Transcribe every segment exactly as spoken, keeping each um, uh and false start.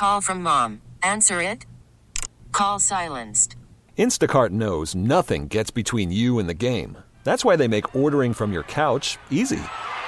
Call from mom. Answer it. Call silenced. Instacart knows nothing gets between you and the game. That's why they make ordering from your couch easy.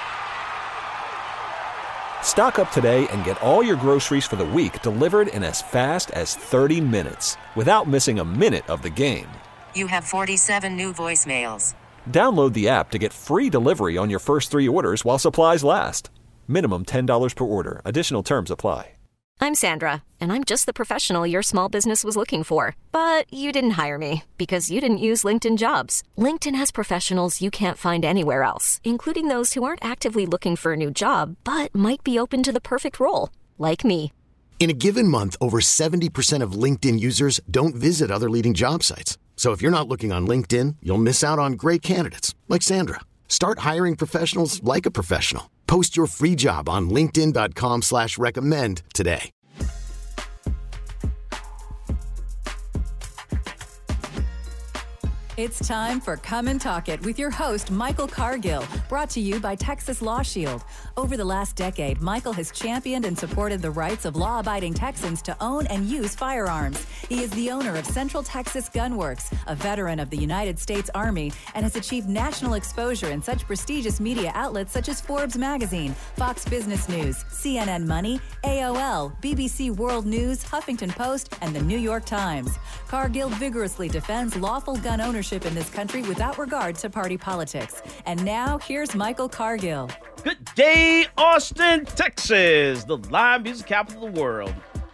Stock up today and get all your groceries for the week delivered in as fast as thirty minutes without missing a minute of the game. You have forty-seven new voicemails. Download the app to get free delivery on your first three orders while supplies last. Minimum ten dollars per order. Additional terms apply. I'm Sandra, and I'm just the professional your small business was looking for. But you didn't hire me because you didn't use LinkedIn Jobs. LinkedIn has professionals you can't find anywhere else, including those who aren't actively looking for a new job, but might be open to the perfect role, like me. In a given month, over seventy percent of LinkedIn users don't visit other leading job sites. So if you're not looking on LinkedIn, you'll miss out on great candidates like Sandra. Start hiring professionals like a professional. Post your free job on linkedin.com slash recommend today. It's time for Come and Talk It with your host, Michael Cargill, brought to you by Texas Law Shield. Over the last decade, Michael has championed and supported the rights of law-abiding Texans to own and use firearms. He is the owner of Central Texas Gun Works, a veteran of the United States Army, and has achieved national exposure in such prestigious media outlets such as Forbes Magazine, Fox Business News, C N N Money, A O L, B B C World News, Huffington Post, and the New York Times. Cargill vigorously defends lawful gun ownership in this country without regard to party politics. And now, here's Michael Cargill. Good day, Austin, Texas, the live music capital of the world.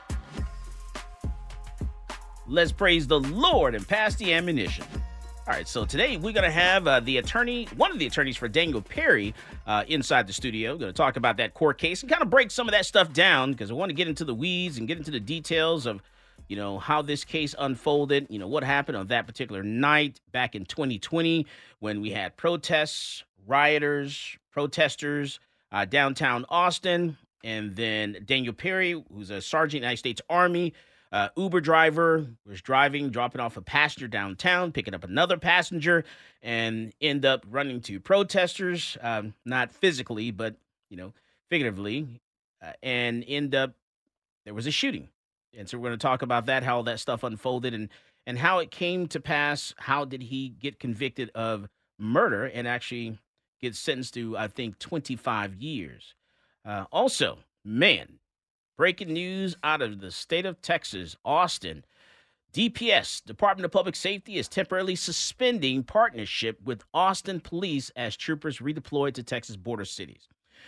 Let's praise the Lord and pass the ammunition. All right, so today we're going to have uh, the attorney, one of the attorneys for Daniel Perry uh, inside the studio. Going to talk about that court case and kind of break some of that stuff down because I want to get into the weeds and get into the details of you know, how this case unfolded, you know, what happened on that particular night back in twenty twenty when we had protests, rioters, protesters uh, downtown Austin, and then Daniel Perry, who's a sergeant in the United States Army, uh, Uber driver, was driving, dropping off a passenger downtown, picking up another passenger, and end up running to protesters, um, not physically, but, you know, figuratively, uh, and end up, there was a shooting. And so we're going to talk about that, how that stuff unfolded and, and how it came to pass. How did he get convicted of murder and actually get sentenced to, I think, twenty-five years. Uh, also, man, breaking news out of the state of Texas, Austin. D P S, Department of Public Safety, is temporarily suspending partnership with Austin Police as troopers redeployed to Texas border cities.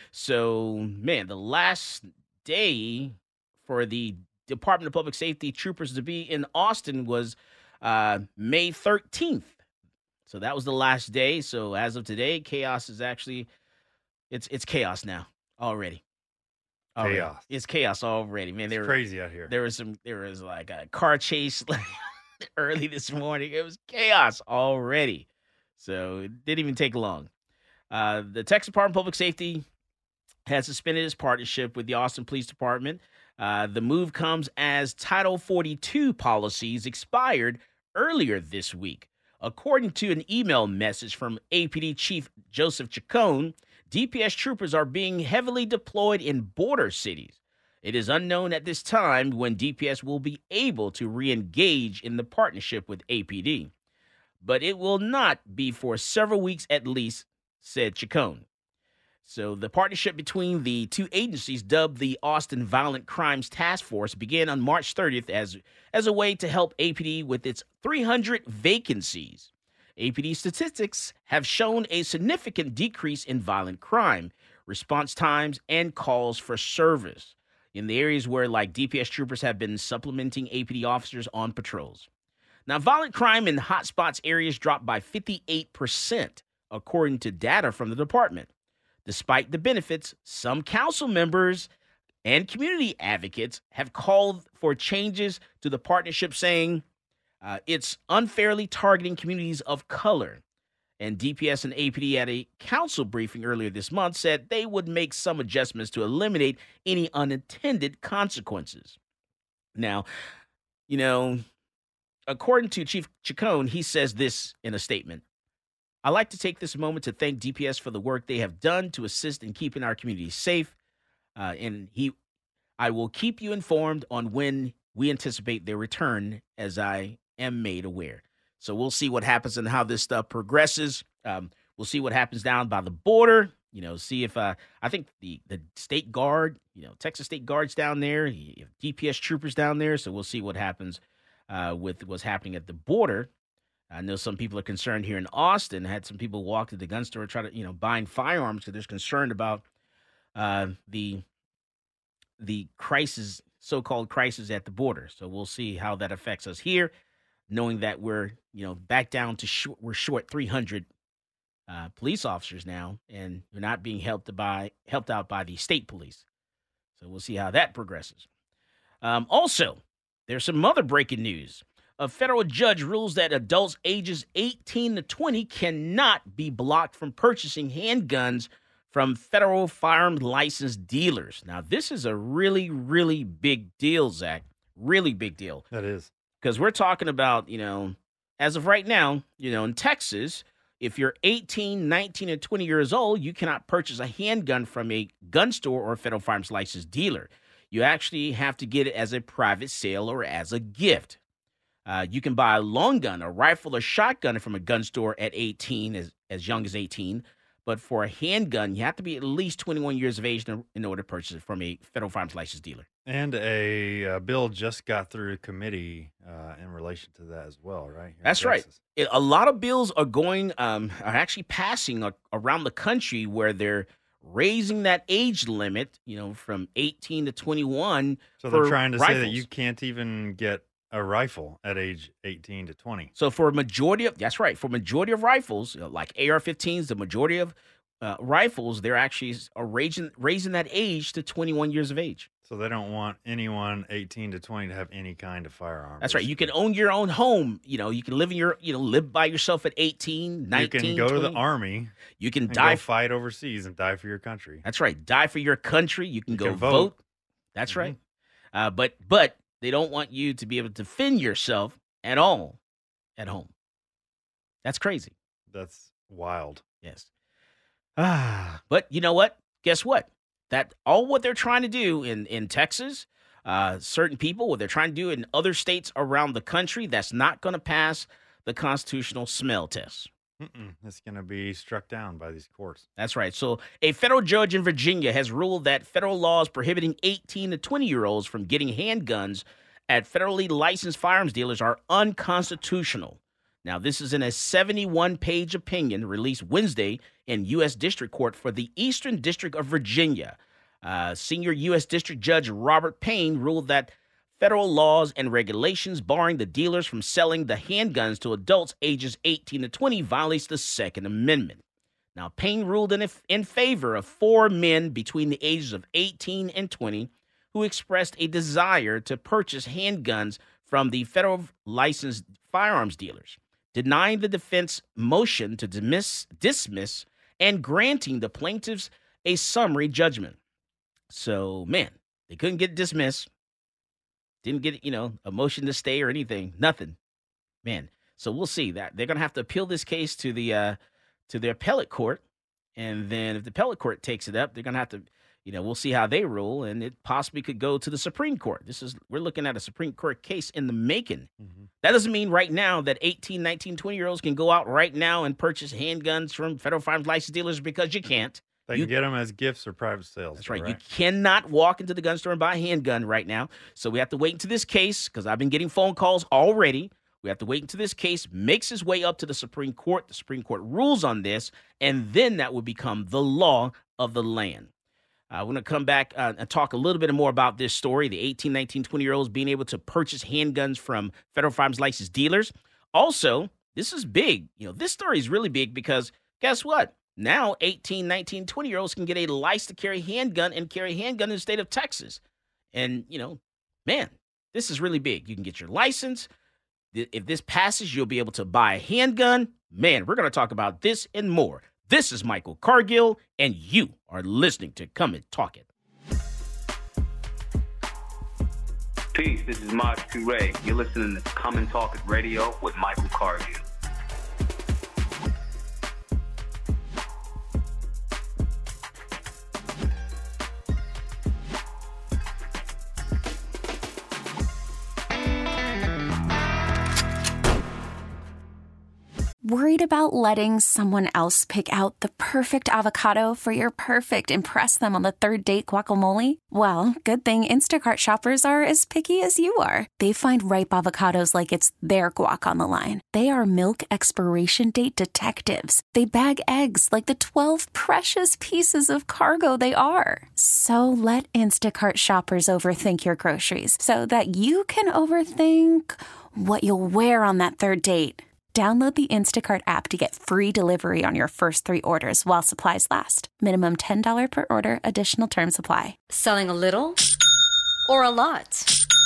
So, man, the last day for the Department of Public Safety troopers to be in Austin was uh, May thirteenth. So that was the last day. So as of today, chaos is actually, it's it's chaos now already. already. Chaos. It's chaos already, man. It's there crazy out here. There was some, there was like a car chase early this morning. It was chaos already. So it didn't even take long. Uh, the Texas Department of Public Safety has suspended its partnership with the Austin Police Department. Uh, the move comes as Title forty-two policies expired earlier this week. According to an email message from A P D Chief Joseph Chacon, D P S troopers are being heavily deployed in border cities. It is unknown at this time when D P S will be able to re-engage in the partnership with A P D. But it will not be for several weeks at least, said Chacon. So the partnership between the two agencies, dubbed the Austin Violent Crimes Task Force, began on March thirtieth as, as a way to help A P D with its three hundred vacancies. A P D statistics have shown a significant decrease in violent crime, response times, and calls for service in the areas where, like, D P S troopers have been supplementing A P D officers on patrols. Now, violent crime in hotspots areas dropped by fifty-eight percent, according to data from the department. Despite the benefits, some council members and community advocates have called for changes to the partnership, saying uh, it's unfairly targeting communities of color. And D P S and A P D at a council briefing earlier this month said they would make some adjustments to eliminate any unintended consequences. Now, you know, according to Chief Chacon, he says this in a statement. I'd like to take this moment to thank D P S for the work they have done to assist in keeping our communities safe. Uh, and he, I will keep you informed on when we anticipate their return as I am made aware. So we'll see what happens and how this stuff progresses. Um, we'll see what happens down by the border. You know, see if uh, I think the, the state guard, you know, Texas State Guard's down there, you have D P S troopers down there. So we'll see what happens uh, with what's happening at the border. I know some people are concerned here in Austin. I had some people walk to the gun store, try to, you know, buying firearms because they're concerned about uh, the the crisis, so-called crisis at the border. So we'll see how that affects us here, knowing that we're, you know, back down to short, we're short three hundred uh, police officers now, and we're not being helped by helped out by the state police. So we'll see how that progresses. Um, also, there's some other breaking news. A federal judge rules that adults ages eighteen to twenty cannot be blocked from purchasing handguns from federal firearms license dealers. Now, this is a really, really big deal, Zach. Really big deal. That is. Because we're talking about, you know, as of right now, you know, in Texas, if you're eighteen, nineteen, and twenty years old, you cannot purchase a handgun from a gun store or a federal firearms license dealer. You actually have to get it as a private sale or as a gift. Uh, you can buy a long gun, a rifle, or shotgun from a gun store at eighteen, as, as young as eighteen. But for a handgun, you have to be at least twenty-one years of age in, in order to purchase it from a federal firearms license dealer. And a uh, bill just got through committee uh, in relation to that as well, right? Here That's right. It, a lot of bills are going, um, are actually passing a, around the country where they're raising that age limit, you know, from eighteen to twenty-one. So they're trying to rifles. say that you can't even get a rifle at age eighteen to twenty. So for a majority of, that's right, for majority of rifles, you know, like A R fifteens, the majority of uh, rifles, they're actually are raising, raising that age to twenty-one years of age. So they don't want anyone eighteen to twenty to have any kind of firearm. That's right. You can own your own home. You know, you can live in your, you know, live by yourself at eighteen, nineteen, You can go twenty. to the army. You can and die. Go fight overseas and die for your country. That's right. Die for your country. You can You go can vote. vote. That's Mhm. right. Uh, but but they don't want you to be able to defend yourself at all at home. That's crazy. That's wild. Yes. Ah, but you know what? Guess what? That all what they're trying to do in, in Texas, uh, certain people, what they're trying to do in other states around the country, that's not going to pass the constitutional smell test. Mm-mm. It's going to be struck down by these courts. That's right. So a federal judge in Virginia has ruled that federal laws prohibiting eighteen to twenty-year-olds from getting handguns at federally licensed firearms dealers are unconstitutional. Now, this is in a seventy-one page opinion released Wednesday in U S District Court for the Eastern District of Virginia. Uh, senior U S District Judge Robert Payne ruled that federal laws and regulations barring the dealers from selling the handguns to adults ages eighteen to twenty violates the Second Amendment. Now, Payne ruled in, in favor of four men between the ages of eighteen and twenty who expressed a desire to purchase handguns from the federal licensed firearms dealers, denying the defense motion to dismiss, dismiss and granting the plaintiffs a summary judgment. So, man, they couldn't get dismissed. Didn't get, you know, a motion to stay or anything. Nothing. Man. So we'll see that they're going to have to appeal this case to the uh, to the appellate court. And then if the appellate court takes it up, they're going to have to, you know, we'll see how they rule. And it possibly could go to the Supreme Court. This is, we're looking at a Supreme Court case in the making. Mm-hmm. That doesn't mean right now that eighteen, nineteen, twenty year olds can go out right now and purchase handguns from federal firearms license dealers, because you can't. They you, can get them as gifts or private sales. That's right. right. You cannot walk into the gun store and buy a handgun right now. So we have to wait until this case, because I've been getting phone calls already. We have to wait until this case makes its way up to the Supreme Court. The Supreme Court rules on this, and then that will become the law of the land. Uh, we're going to come back uh, and talk a little bit more about this story, the eighteen, nineteen, twenty-year-olds being able to purchase handguns from federal firearms license dealers. Also, this is big. You know, this story is really big because guess what? Now, eighteen, nineteen, twenty-year-olds can get a license to carry handgun and carry handgun in the state of Texas. And, you know, man, this is really big. You can get your license. If this passes, you'll be able to buy a handgun. Man, we're going to talk about this and more. This is Michael Cargill, and you are listening to Come and Talk It. Peace, this is Maj Toure. You're listening to Come and Talk It Radio with Michael Cargill. Worried about letting someone else pick out the perfect avocado for your perfect impress them on the third date guacamole? Well, good thing Instacart shoppers are as picky as you are. They find ripe avocados like it's their guac on the line. They are milk expiration date detectives. They bag eggs like the twelve precious pieces of cargo they are. So let Instacart shoppers overthink your groceries so that you can overthink what you'll wear on that third date. Download the Instacart app to get free delivery on your first three orders while supplies last. Minimum ten dollars per order. Additional terms apply. Selling a little or a lot?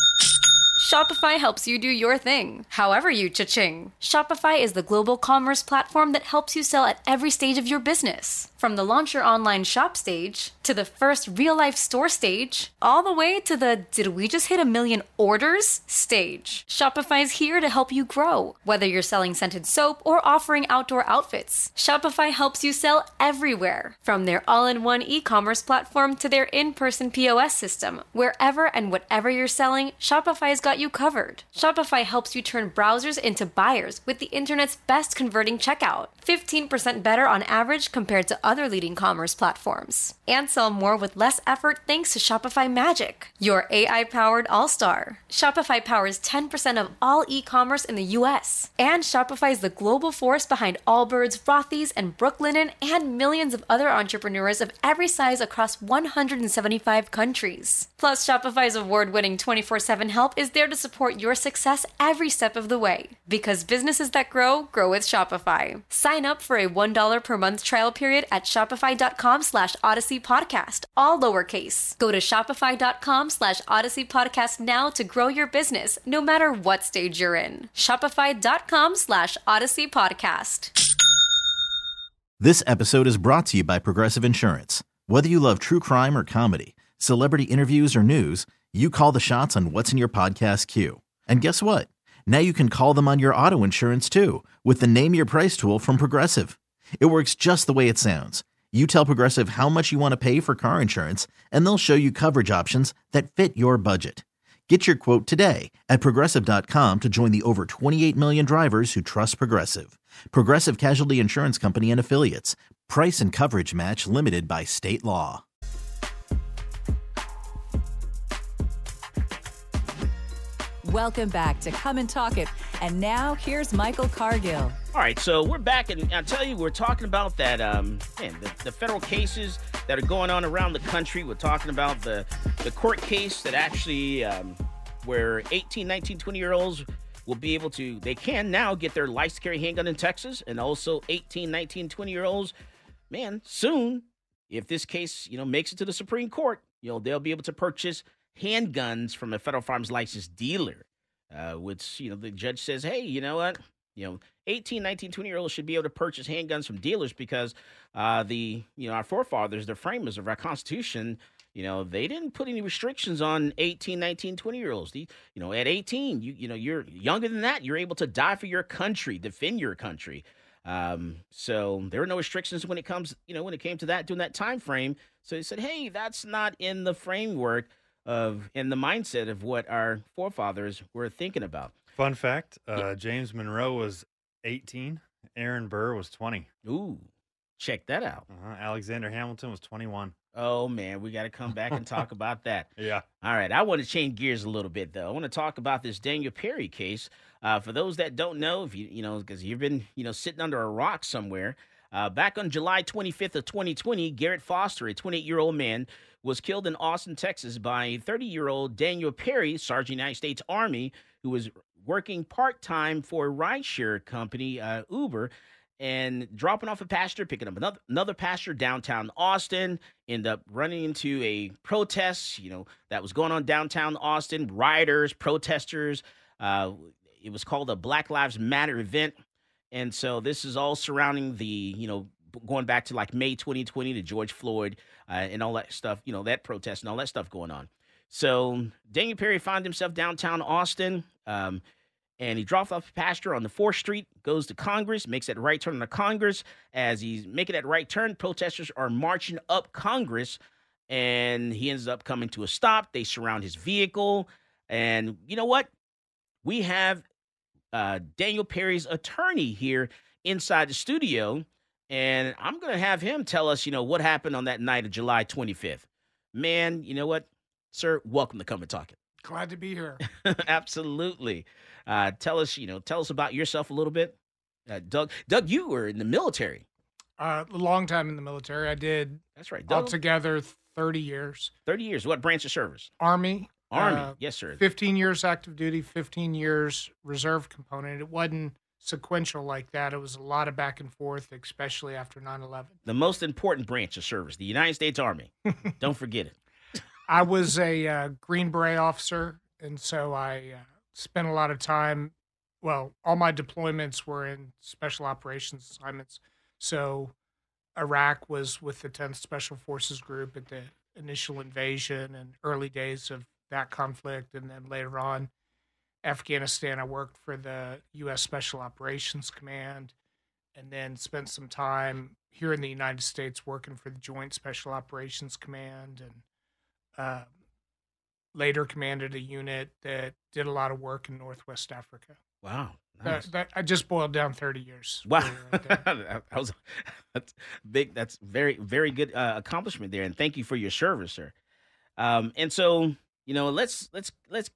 Shopify helps you do your thing, however you cha-ching. Shopify is the global commerce platform that helps you sell at every stage of your business. From the launch your online shop stage, to the first real-life store stage, all the way to the did we just hit a million orders stage. Shopify's here to help you grow. Whether you're selling scented soap or offering outdoor outfits, Shopify helps you sell everywhere. From their all-in-one e-commerce platform to their in-person P O S system, wherever and whatever you're selling, Shopify's got you covered. Shopify helps you turn browsers into buyers with the internet's best converting checkout. fifteen percent better on average compared to other leading commerce platforms. And sell more with less effort thanks to Shopify Magic, your A I-powered all-star. Shopify powers ten percent of all e-commerce in the U S. And Shopify is the global force behind Allbirds, Rothy's, and Brooklinen, and millions of other entrepreneurs of every size across one hundred seventy-five countries. Plus, Shopify's award-winning twenty-four seven help is there to support your success every step of the way. Because businesses that grow, grow with Shopify. Sign up for a one dollar per month trial period at shopify.com slash Odyssey Podcast, all lowercase. Go to shopify.com slash Odyssey Podcast now to grow your business, no matter what stage you're in. Shopify.com slash Odyssey Podcast. This episode is brought to you by Progressive Insurance. Whether you love true crime or comedy, celebrity interviews or news, you call the shots on what's in your podcast queue. And guess what? Now you can call them on your auto insurance too, with the Name Your Price tool from Progressive. It works just the way it sounds. You tell Progressive how much you want to pay for car insurance, and they'll show you coverage options that fit your budget. Get your quote today at Progressive dot com to join the over twenty-eight million drivers who trust Progressive. Progressive Casualty Insurance Company and Affiliates. Price and coverage match limited by state law. Welcome back to Come and Talk It. And now here's Michael Cargill. All right, so we're back, and I'll tell you, we're talking about that, um, man, the, the federal cases that are going on around the country. We're talking about the, the court case that actually, um, where eighteen, nineteen, twenty-year-olds will be able to, they can now get their license to carry handgun in Texas, and also eighteen, nineteen, twenty-year-olds, man, soon, if this case, you know, makes it to the Supreme Court, you know, they'll be able to purchase handguns from a federal firearms license dealer, uh, which, you know, the judge says, hey, you know what, you know, eighteen, nineteen, twenty-year-olds should be able to purchase handguns from dealers because uh, the, you know, our forefathers, the framers of our Constitution, you know, they didn't put any restrictions on eighteen, nineteen, twenty-year-olds. You know, at eighteen, you you know, you're younger than that, you're able to die for your country, defend your country. Um, so there were no restrictions when it comes, you know, when it came to that during that time frame. So they said, hey, that's not in the framework of in the mindset of what our forefathers were thinking about. Fun fact, uh, James Monroe was eighteen. Aaron Burr was twenty. Ooh, check that out. Uh-huh. Alexander Hamilton was twenty-one. Oh, man, we got to come back and talk about that. Yeah. All right, I want to change gears a little bit, though. I want to talk about this Daniel Perry case. Uh, for those that don't know, if you you know, because you've been, you know, sitting under a rock somewhere, uh, back on July twenty-fifth of twenty twenty, Garrett Foster, a twenty-eight-year-old man, was killed in Austin, Texas by thirty-year-old Daniel Perry, Sergeant United States Army, who was working part-time for a rideshare company, uh, Uber, and dropping off a passenger, picking up another, another passenger downtown Austin, end up running into a protest, you know, that was going on downtown Austin, rioters, protesters. Uh, it was called a Black Lives Matter event. And so this is all surrounding the, you know, going back to like May twenty twenty to George Floyd uh, and all that stuff, you know, that protest and all that stuff going on. So Daniel Perry found himself downtown Austin, um, and he dropped off a passenger on the fourth Street, goes to Congress, makes that right turn on the Congress. As he's making that right turn, protesters are marching up Congress, and he ends up coming to a stop. They surround his vehicle, and you know what? We have uh, Daniel Perry's attorney here inside the studio, and I'm going to have him tell us, you know, what happened on that night of July twenty-fifth. Man, you know what, sir? Welcome to Come and Talk It. Glad to be here. Absolutely. Uh, tell us, you know, tell us about yourself a little bit. Uh, Doug, Doug, you were in the military. Uh, a long time in the military. I did. That's right. Doug. Altogether, thirty years. thirty years. What branch of service? Army. Army. Uh, yes, sir. fifteen years active duty, fifteen years reserve component. It wasn't sequential like that. It was a lot of back and forth, especially after nine eleven. The most important branch of service, the United States Army. Don't forget it. I was a uh, Green Beret officer, and so I uh, spent a lot of time. Well, all my deployments were in special operations assignments. So Iraq was with the tenth Special Forces Group at the initial invasion and early days of that conflict. And then later on, Afghanistan, I worked for the U S Special Operations Command, and then spent some time here in the United States working for the Joint Special Operations Command, and uh, later commanded a unit that did a lot of work in Northwest Africa. Wow. Nice. That, that, I just boiled down thirty years. Wow. Right that was, that's big. That's very, very good uh, accomplishment there. And thank you for your service, sir. Um, and so, you know, let's, let's, let's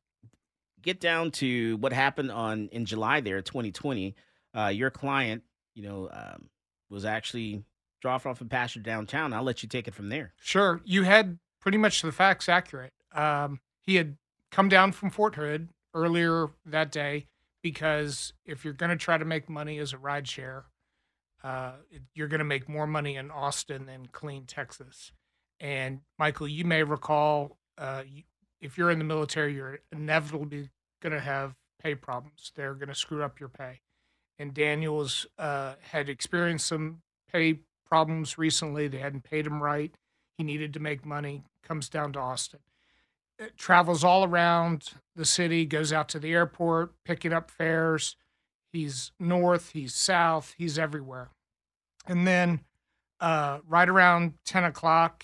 get down to what happened on in July there, twenty twenty. Uh, your client, you know, um, was actually dropped off and pastured downtown. I'll let you take it from there. Sure. You had pretty much the facts accurate. Um, he had come down from Fort Hood earlier that day, because if you're going to try to make money as a rideshare, uh, you're going to make more money in Austin than Killeen, Texas. And Michael, you may recall, uh, you, if you're in the military, you're inevitably going to have pay problems. They're going to screw up your pay. And Daniels uh, had experienced some pay problems recently. They hadn't paid him right. He needed to make money, comes down to Austin. It travels all around the city, goes out to the airport, picking up fares. He's north, he's south, he's everywhere. And then uh, right around ten o'clock,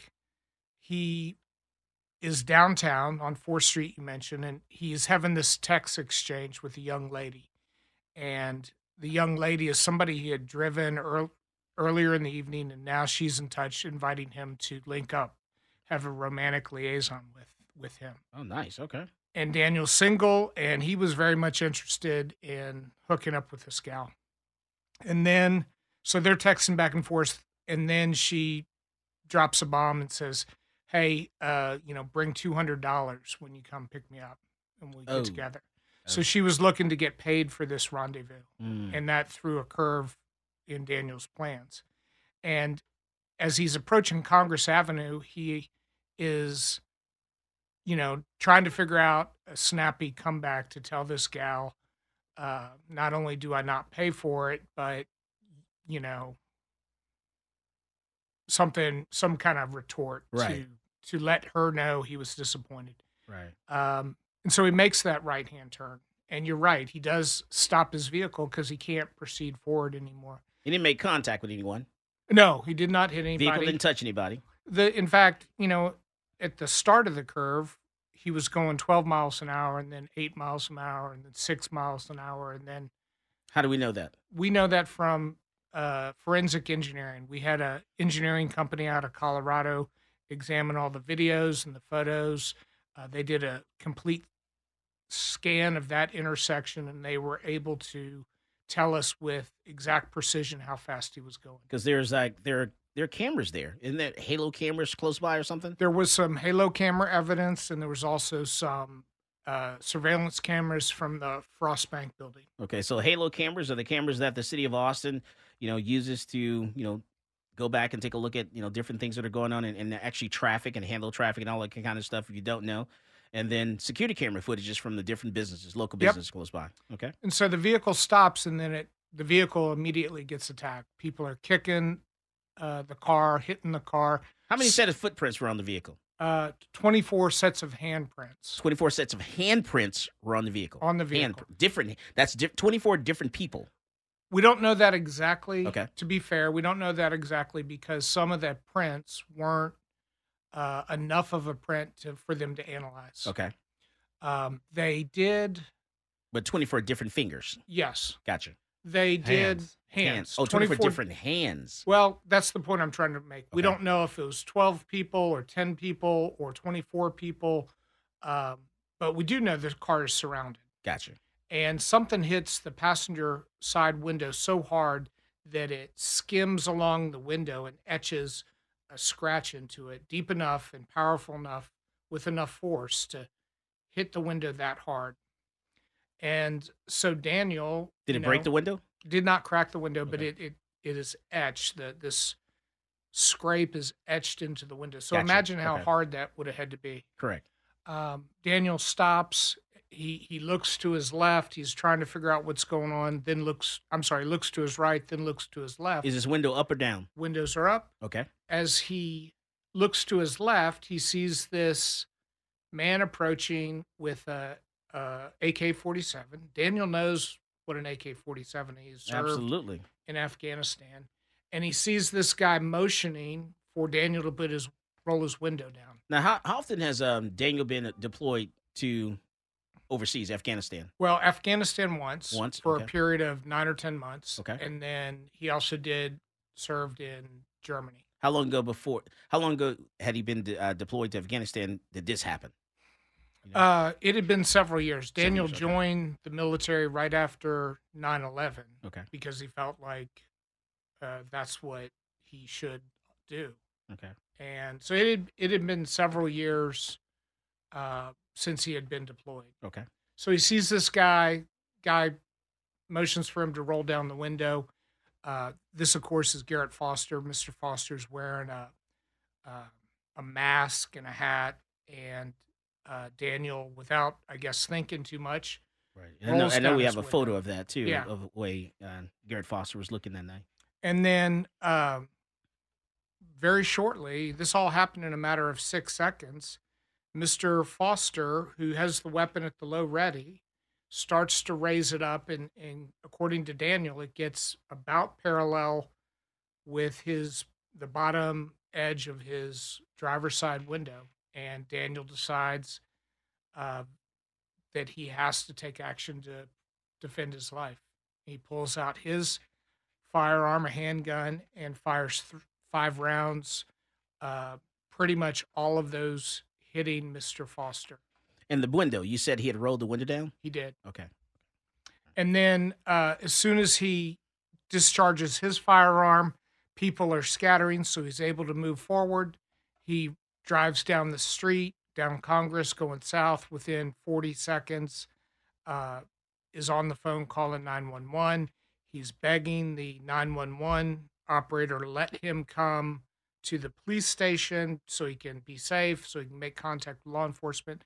he is downtown on fourth Street, you mentioned, and he's having this text exchange with a young lady. And the young lady is somebody he had driven earl- earlier in the evening, and now she's in touch, inviting him to link up, have a romantic liaison with. with him. Oh, nice. Okay. And Daniel's single, and he was very much interested in hooking up with this gal. And then, so they're texting back and forth, and then she drops a bomb and says, hey, uh, you know, bring two hundred dollars when you come pick me up, and we Oh. get together. So she was looking to get paid for this rendezvous, Mm. and that threw a curve in Daniel's plans. And as he's approaching Congress Avenue, he is, you know, trying to figure out a snappy comeback to tell this gal, uh, not only do I not pay for it, but, you know, something, some kind of retort Right. to, to let her know he was disappointed. Right. Um, and so he makes that right-hand turn. And you're right, he does stop his vehicle because he can't proceed forward anymore. He didn't make contact with anyone. No, he did not hit anybody. Vehicle didn't touch anybody. The, in fact, you know, at the start of the curve, he was going twelve miles an hour, and then eight miles an hour, and then six miles an hour. And then How do we know that? we know that from uh, forensic engineering. We had a engineering company out of Colorado examine all the videos and the photos. Uh, they did a complete scan of that intersection, and they were able to tell us with exact precision how fast he was going. Because there's like there there are cameras there. Isn't there Halo cameras close by or something? There was some Halo camera evidence, and there was also some uh, surveillance cameras from the Frostbank building. Okay, so Halo cameras are the cameras that the city of Austin, you know, uses to, you know, go back and take a look at, you know, different things that are going on and, and actually traffic and handle traffic and all that kind of stuff if you don't know. And then security camera footages from the different businesses, local Yep. businesses close by. Okay. And so the vehicle stops, and then it the vehicle immediately gets attacked. People are kicking uh, the car, hitting the car. How many set of footprints were on the vehicle? Uh, twenty-four sets of handprints. twenty-four sets of handprints were on the vehicle. On the vehicle. Hand, different. That's di- twenty-four different people. We don't know that exactly. Okay. To be fair, we don't know that exactly because some of the prints weren't uh, enough of a print to, for them to analyze. Okay. Um, they did, But twenty-four different fingers. yes. Gotcha. They did Hands. hands. Hands. Oh, twenty-four different hands. Well, that's the point I'm trying to make. We Okay. don't know if it was twelve people or ten people or twenty-four people, um, but we do know the car is surrounded. Gotcha. And something hits the passenger side window so hard that it skims along the window and etches a scratch into it deep enough and powerful enough with enough force to hit the window that hard. And so Daniel Did you it break know, the window? did not crack the window, but Okay. it, it it is etched. The this scrape is etched into the window. So Gotcha. imagine how Okay. hard that would have had to be. Correct. Um, Daniel stops. He he looks to his left. He's trying to figure out what's going on. Then looks. I'm sorry. Looks to his right. Then looks to his left. Is this window up or down? Windows are up. Okay. As he looks to his left, he sees this man approaching with a, a A K forty-seven. Daniel knows what an A K forty-seven is. He served Absolutely. in Afghanistan, and he sees this guy motioning for Daniel to put his roll his window down. Now, how, how often has um, Daniel been deployed to overseas, Afghanistan? Well, Afghanistan once, Once, for okay. a period of nine or ten months. Okay. And then he also did served in Germany. How long ago before? How long ago had he been de- uh, deployed to Afghanistan? Did this happen? You know? Uh, it had been several years. Several Daniel years, okay. joined the military right after nine eleven Okay. because he felt like uh, that's what he should do. Okay. And so it had, it had been several years uh, since he had been deployed. Okay. So he sees this guy, guy motions for him to roll down the window. Uh, this, of course, is Garrett Foster. Mister Foster's wearing a uh, a mask and a hat, and uh, Daniel, without, I guess, thinking too much, Right. And I know, rolls I know down we his have a window. photo of that too, Yeah. of the way uh, Garrett Foster was looking that night. And then um, very shortly, this all happened in a matter of six seconds. Mister Foster, who has the weapon at the low ready, starts to raise it up. And, and according to Daniel, it gets about parallel with his the bottom edge of his driver's side window. And Daniel decides uh, that he has to take action to defend his life. He pulls out his firearm, a handgun, and fires th- five rounds, uh, pretty much all of those hitting Mister Foster. And the window, you said he had rolled the window down? He did. Okay. And then uh, as soon as he discharges his firearm, people are scattering, so he's able to move forward. He drives down the street, down Congress, going south within forty seconds, uh, is on the phone calling nine one one. He's begging the nine one one operator to let him come to the police station so he can be safe, so he can make contact with law enforcement.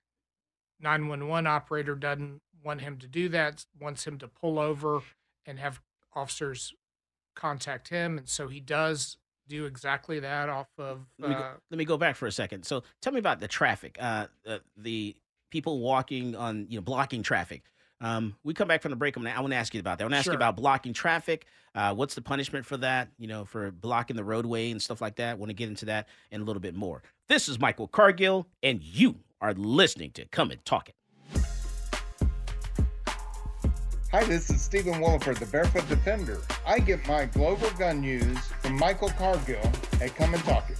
nine one one operator doesn't want him to do that, wants him to pull over and have officers contact him. And so he does do exactly that off of... Let me, go, Uh, let me go back for a second. So tell me about the traffic, uh, uh, the people walking on, you know, blocking traffic. Um, we come back from the break. I'm gonna, I want to ask you about that. I want to ask Sure. you about blocking traffic. Uh, what's the punishment for that? You know, for blocking the roadway and stuff like that. I want to get into that and a little bit more. This is Michael Cargill, and you are listening to Come and Talk It. Hi, this is Stephen Williford, the Barefoot Defender. I get my global gun news from Michael Cargill at Come and Talk It.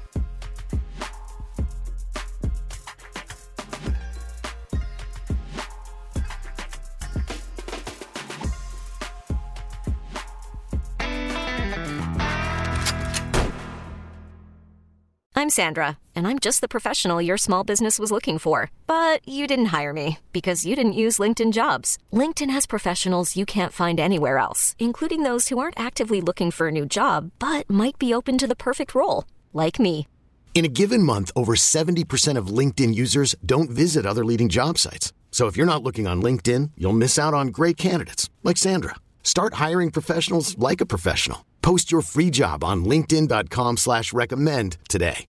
I'm Sandra, and I'm just the professional your small business was looking for. But you didn't hire me because you didn't use LinkedIn Jobs. LinkedIn has professionals you can't find anywhere else, including those who aren't actively looking for a new job, but might be open to the perfect role, like me. In a given month, over seventy percent of LinkedIn users don't visit other leading job sites. So if you're not looking on LinkedIn, you'll miss out on great candidates like Sandra. Start hiring professionals like a professional. Post your free job on linkedin dot com slash recommend today.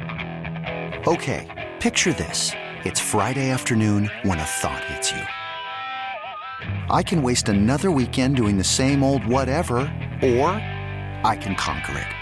Okay, picture this. It's Friday afternoon when a thought hits you. I can waste another weekend doing the same old whatever, or I can conquer it.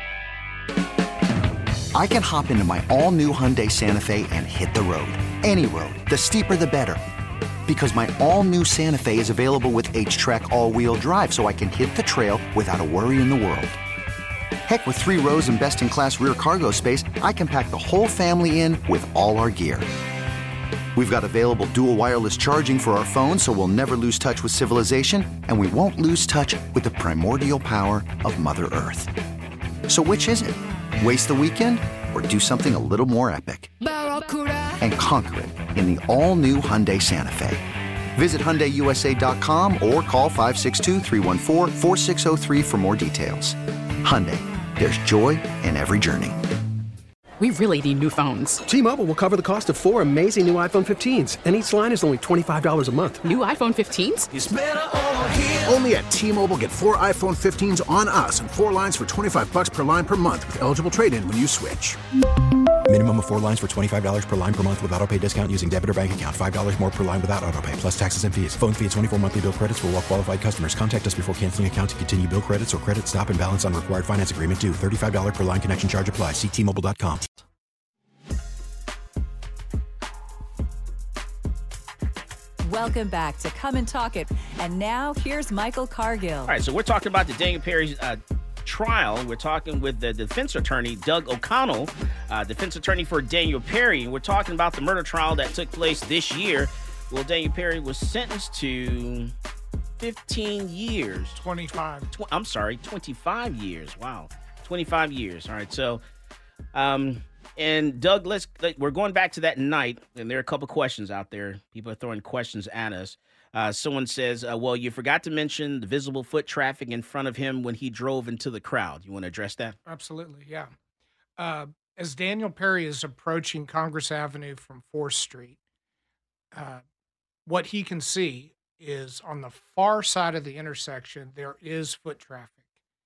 I can hop into my all-new Hyundai Santa Fe and hit the road. Any road. The steeper, the better. Because my all-new Santa Fe is available with H-Track all-wheel drive, so I can hit the trail without a worry in the world. Heck, with three rows and best-in-class rear cargo space, I can pack the whole family in with all our gear. We've got available dual wireless charging for our phones, so we'll never lose touch with civilization, and we won't lose touch with the primordial power of Mother Earth. So which is it? Waste the weekend or do something a little more epic? And conquer it in the all-new Hyundai Santa Fe. Visit Hyundai U S A dot com or call five six two, three one four, four six zero three for more details. Hyundai, there's joy in every journey. We really need new phones. T-Mobile will cover the cost of four amazing new iPhone fifteens, and each line is only twenty-five dollars a month. New iPhone fifteens? It's better over here. Only at T-Mobile, get four iPhone fifteens on us and four lines for twenty-five bucks per line per month with eligible trade-in when you switch. Minimum of four lines for twenty-five dollars per line per month with autopay discount using debit or bank account. five dollars more per line without autopay, plus taxes and fees. Phone fee at twenty-four monthly bill credits for well-qualified customers. Contact us before canceling account to continue bill credits or credit stop and balance on required finance agreement due. thirty-five dollars per line connection charge applies. See T Mobile dot com. Welcome back to Come and Talk It. And now here's Michael Cargill. All right, so we're talking about the Daniel Perry uh, trial. We're talking with the defense attorney, Doug O'Connell, uh, defense attorney for Daniel Perry. And we're talking about the murder trial that took place this year. Well, Daniel Perry was sentenced to fifteen years. twenty-five. Tw- I'm sorry, twenty-five years. Wow. twenty-five years. All right, so... um. And Doug, let's we're going back to that night, and there are a couple questions out there. People are throwing questions at us. Uh, someone says, uh, well, you forgot to mention the visible foot traffic in front of him when he drove into the crowd. You want to address that? Absolutely, yeah. Uh, as Daniel Perry is approaching Congress Avenue from fourth Street, uh, what he can see is on the far side of the intersection, there is foot traffic.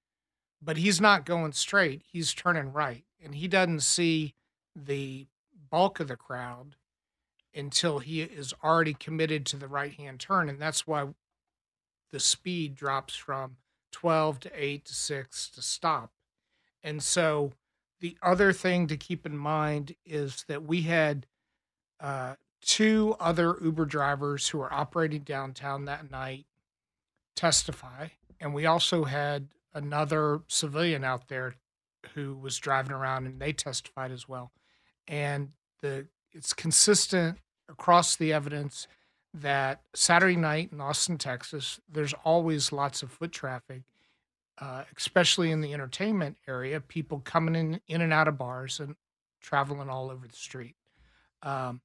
But he's not going straight. He's turning right. And he doesn't see the bulk of the crowd until he is already committed to the right-hand turn. And that's why the speed drops from twelve to eight to six to stop. And so the other thing to keep in mind is that we had uh, two other Uber drivers who were operating downtown that night testify. And we also had another civilian out there who was driving around, and they testified as well. And the it's consistent across the evidence that Saturday night in Austin, Texas, there's always lots of foot traffic, uh, especially in the entertainment area, people coming in, in and out of bars and traveling all over the street. Um,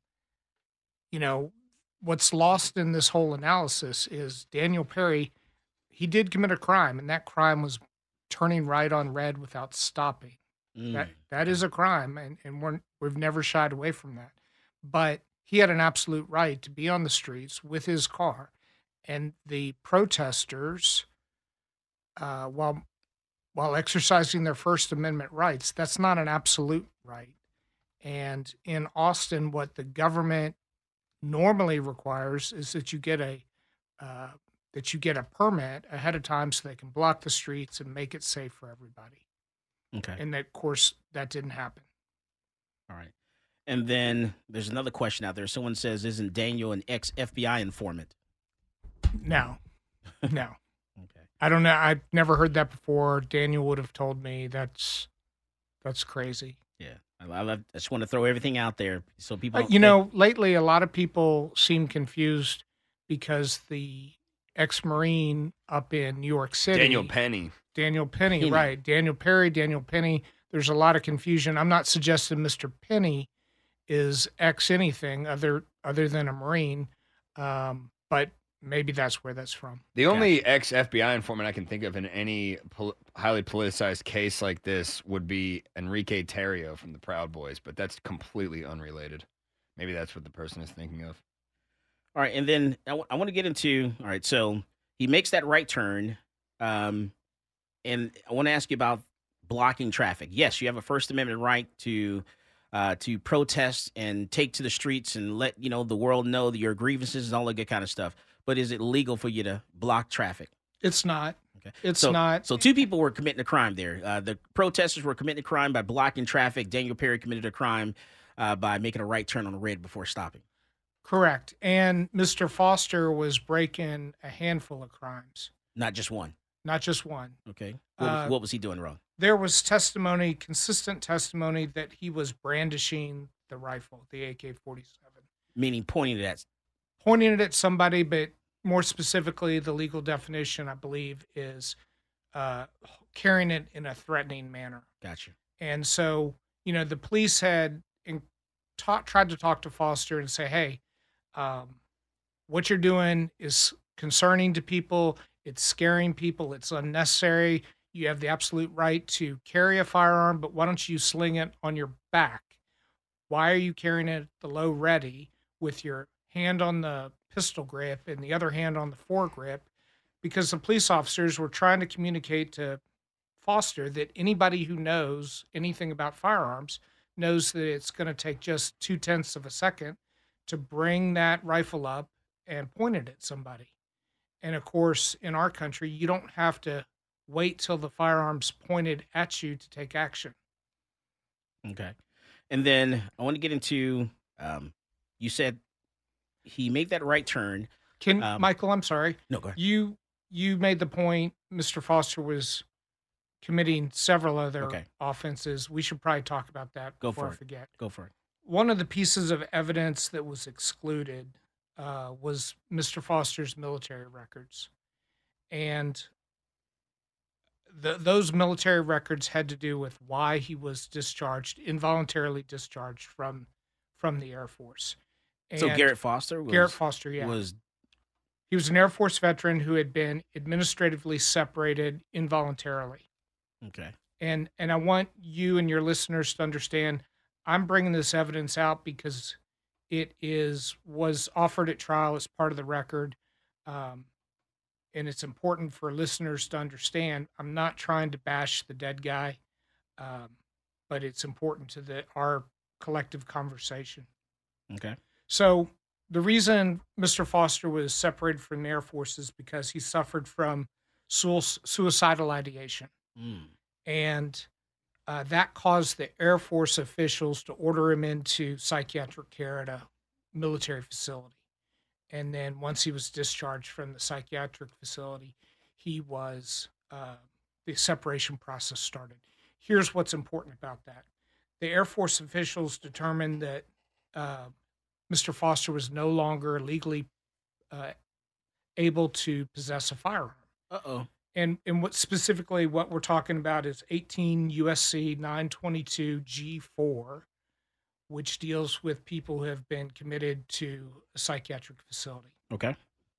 you know, what's lost in this whole analysis is Daniel Perry, he did commit a crime, and that crime was turning right on red without stopping. Mm. That that is a crime, and, and we're, we've never shied away from that. But he had an absolute right to be on the streets with his car. And the protesters, uh, while while exercising their First Amendment rights, that's not an absolute right. And in Austin, what the government normally requires is that you get a uh, that you get a permit ahead of time so they can block the streets and make it safe for everybody. Okay. And that, of course, that didn't happen. All right. And then there's another question out there. Someone says, isn't Daniel an ex-F B I informant? No. No. Okay. I don't know. I've never heard that before. Daniel would have told me that's that's crazy. Yeah. I, love, I just want to throw everything out there so people uh, don't You think- know, lately a lot of people seem confused because the ex-Marine up in New York City. Daniel Penny. Daniel Penny, Penny. right. Daniel Perry, Daniel Penny. There's a lot of confusion. I'm not suggesting Mister Penny is ex anything other other than a Marine, um, but maybe that's where that's from. The only ex-F B I informant I can think of in any pol- highly politicized case like this would be Enrique Terrio from the Proud Boys, but that's completely unrelated. Maybe that's what the person is thinking of. All right, and then I, w- I want to get into, all right, so he makes that right turn, um, and I want to ask you about blocking traffic. Yes, you have a First Amendment right to uh, to protest and take to the streets and let, you know, the world know that your grievances and all that good kind of stuff, but is it legal for you to block traffic? It's not. Okay. It's so, not. So two people were committing a crime there. Uh, the protesters were committing a crime by blocking traffic. Daniel Perry committed a crime uh, by making a right turn on the red before stopping. Correct. And Mister Foster was breaking a handful of crimes. Not just one. Not just one. Okay. What, Uh, what was he doing wrong? There was testimony, consistent testimony, that he was brandishing the rifle, the A K forty-seven. Meaning pointing it at. Pointing it at somebody, but more specifically, the legal definition, I believe, is uh, carrying it in a threatening manner. Gotcha. And so, you know, the police had in, ta- tried to talk to Foster and say, hey, um, what you're doing is concerning to people. It's scaring people. It's unnecessary. You have the absolute right to carry a firearm, but why don't you sling it on your back? Why are you carrying it at the low ready with your hand on the pistol grip and the other hand on the foregrip? Because the police officers were trying to communicate to Foster that anybody who knows anything about firearms knows that it's going to take just two tenths of a second to bring that rifle up and point it at somebody. And of course, in our country, you don't have to wait till the firearm's pointed at you to take action. Okay. And then I want to get into, um, you said he made that right turn. Can Um, Michael, I'm sorry. No, go ahead. You you made the point Mister Foster was committing several other Okay. offenses. We should probably talk about that Go before for I it. forget. Go for it. One of the pieces of evidence that was excluded uh, was Mister Foster's military records. And the, those military records had to do with why he was discharged, involuntarily discharged from from the Air Force. So And Garrett Foster was, Garrett Foster, yeah. was He was an Air Force veteran who had been administratively separated involuntarily. okay. And and I want you and your listeners to understand, I'm bringing this evidence out because it is was offered at trial as part of the record, um, and it's important for listeners to understand. I'm not trying to bash the dead guy, um, but it's important to the our collective conversation. Okay. So the reason Mister Foster was separated from the Air Force is because he suffered from sul- suicidal ideation. Mm. And uh, that caused the Air Force officials to order him into psychiatric care at a military facility. And then once he was discharged from the psychiatric facility, he was, uh, the separation process started. Here's what's important about that. The Air Force officials determined that uh, Mister Foster was no longer legally uh, able to possess a firearm. Uh-oh. And and what specifically what we're talking about is eighteen U S C nine twenty-two G four, which deals with people who have been committed to a psychiatric facility. Okay.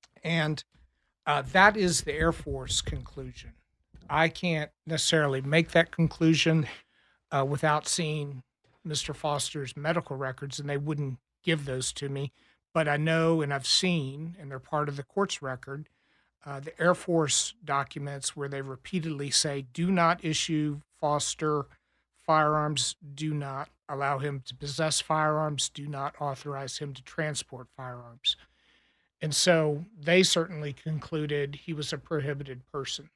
And uh, that is the Air Force conclusion. I can't necessarily make that conclusion uh, without seeing Mister Foster's medical records, and they wouldn't give those to me. But I know and I've seen, and they're part of the court's record, uh, the Air Force documents where they repeatedly say, do not issue Foster firearms, do not allow him to possess firearms, do not authorize him to transport firearms. And so they certainly concluded he was a prohibited person.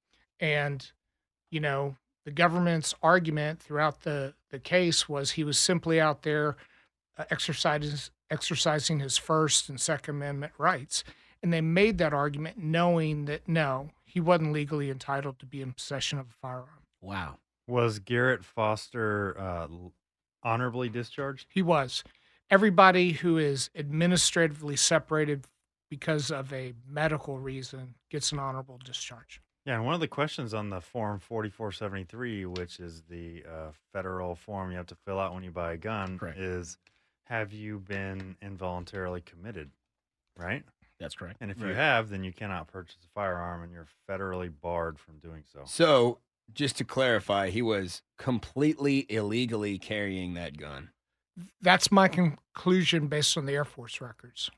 And, you know, the government's argument throughout the, the case was he was simply out there uh, exercises, exercising his First and Second Amendment rights. And they made that argument knowing that, no, he wasn't legally entitled to be in possession of a firearm. Wow. Was Garrett Foster uh, l- honorably discharged? He was. Everybody who is administratively separated because of a medical reason gets an honorable discharge. Yeah, and one of the questions on the Form forty-four seventy-three, which is the uh, federal form you have to fill out when you buy a gun, Correct. is have you been involuntarily committed, right? That's correct. And if you Right. have, then you cannot purchase a firearm and you're federally barred from doing so. So, just to clarify, he was completely illegally carrying that gun. That's my conclusion based on the Air Force records.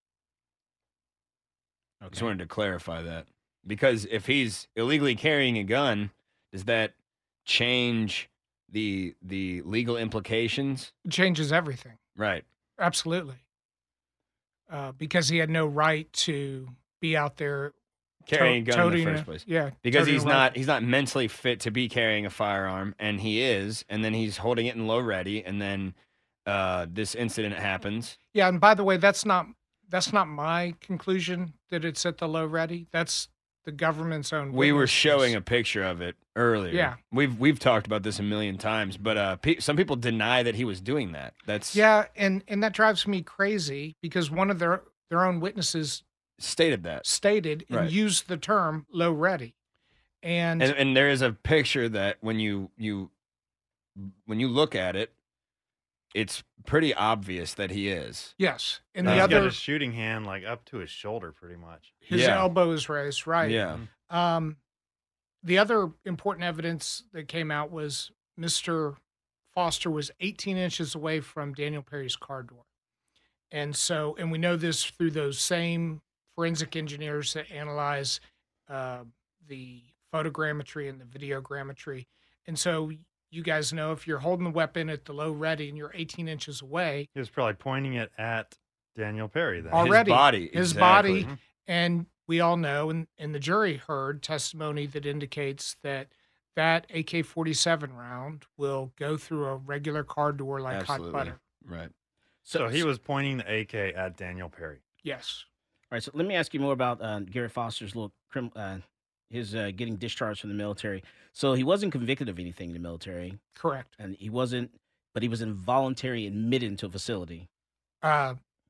I just wanted to clarify that. Because if he's illegally carrying a gun, does that change the the legal implications? It changes everything. Right. Absolutely. Uh, because he had no right to be out there Carrying a to- gun in the toting first a- place. Yeah. Because toting he's a not rifle. he's not mentally fit to be carrying a firearm, and he is, and then he's holding it in low ready, and then uh, this incident happens. Yeah, and by the way, that's not that's not my conclusion that it's at the low ready. That's the government's own. We were witnesses. showing a picture of it earlier. Yeah. we've we've talked about this a million times, but uh, pe- some people deny that he was doing that. That's Yeah, and and that drives me crazy because one of their their own witnesses stated that stated and Right. used the term low ready, and, and and there is a picture that when you you when you look at it, it's pretty obvious that he is. yes, and He's the got other his shooting hand like up to his shoulder, pretty much. his Yeah. elbow is raised, right? Yeah. Um, the other important evidence that came out was Mister Foster was eighteen inches away from Daniel Perry's car door. And so, and we know this through those same forensic engineers that analyze uh, the photogrammetry and the videogrammetry. And so you guys know if you're holding the weapon at the low ready and you're eighteen inches away, He was probably pointing it at Daniel Perry then. already His body, his exactly. body, and we all know, and, and the jury heard testimony that indicates that that A K forty-seven round will go through a regular car door like Absolutely. hot butter. Right. So he was pointing the A K at Daniel Perry. Yes. All right, so let me ask you more about uh, Garrett Foster's little crim- uh, his uh, getting discharged from the military. So he wasn't convicted of anything in the military, Correct. and he wasn't, but he was involuntarily admitted into a facility. Uh,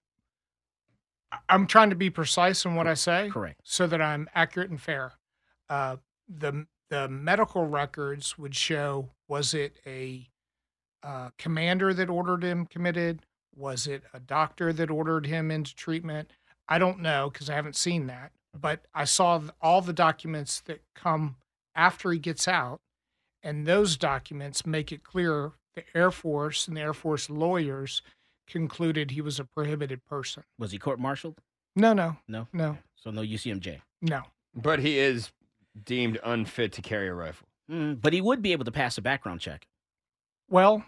I- I'm trying to be precise in what I say. Correct. So that I'm accurate and fair. Uh, the the medical records would show, was it a uh, commander that ordered him committed? Was it a doctor that ordered him into treatment? I don't know because I haven't seen that. But I saw th- all the documents that come after he gets out, and those documents make it clear the Air Force and the Air Force lawyers concluded he was a prohibited person. Was he court-martialed? No, no, No. no, So no U C M J. no. But he is deemed unfit to carry a rifle. Mm, but he would be able to pass a background check. Well,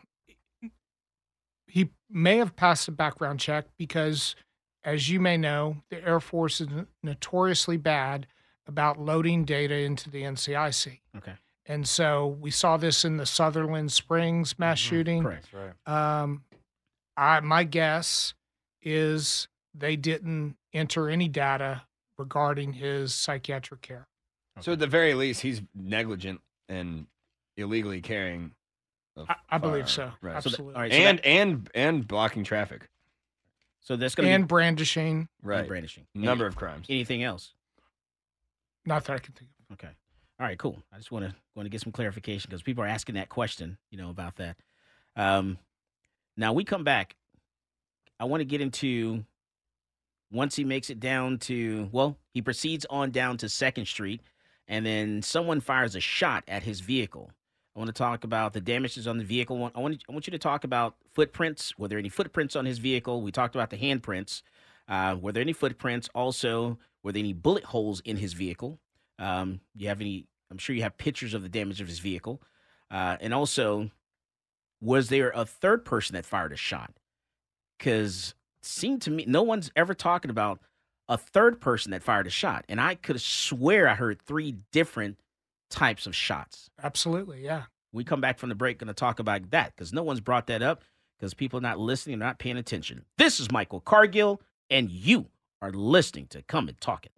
he may have passed a background check because, as you may know, the Air Force is notoriously bad about loading data into the N C I C. Okay. And so we saw this in the Sutherland Springs mass shooting. Correct. That's right. Um, I, my guess is they didn't enter any data regarding his psychiatric care. So at the very least, he's negligent and illegally carrying. a I, I believe so. firearm. Right. Absolutely. all right, so and that- and and blocking traffic. So that's going to and be brandishing. Right. and brandishing. Number Any- of crimes. Anything else? Not that I can think of. Okay. All right, cool. I just want to want to get some clarification because people are asking that question, you know, about that. Um, now we come back. I want to get into once he makes it down to, well, he proceeds on down to Second Street, and then someone fires a shot at his vehicle. I want to talk about the damages on the vehicle. I want I want you to talk about footprints. Were there any footprints on his vehicle? We talked about the handprints. Uh, were there any footprints? Also, were there any bullet holes in his vehicle? Um, you have any? I'm sure you have pictures of the damage of his vehicle, uh, and also, was there a third person that fired a shot? Because it seemed to me no one's ever talking about a third person that fired a shot, and I could swear I heard three different types of shots. Absolutely, yeah. We come back from the break, going to talk about that because no one's brought that up because people are not listening, they're not paying attention. This is Michael Cargill, and you are listening to Come and Talk It.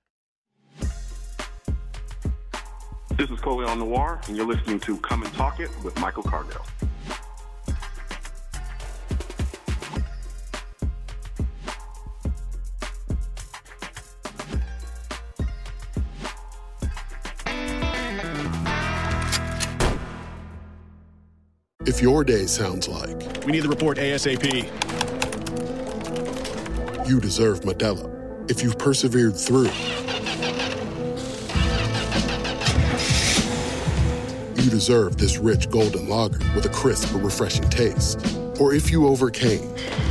This is Coley on Noir, and you're listening to Come and Talk It with Michael Cargill. If your day sounds like we need the report ASAP, you deserve Modelo. If you've persevered through, you deserve this rich golden lager with a crisp but refreshing taste. Or if you overcame,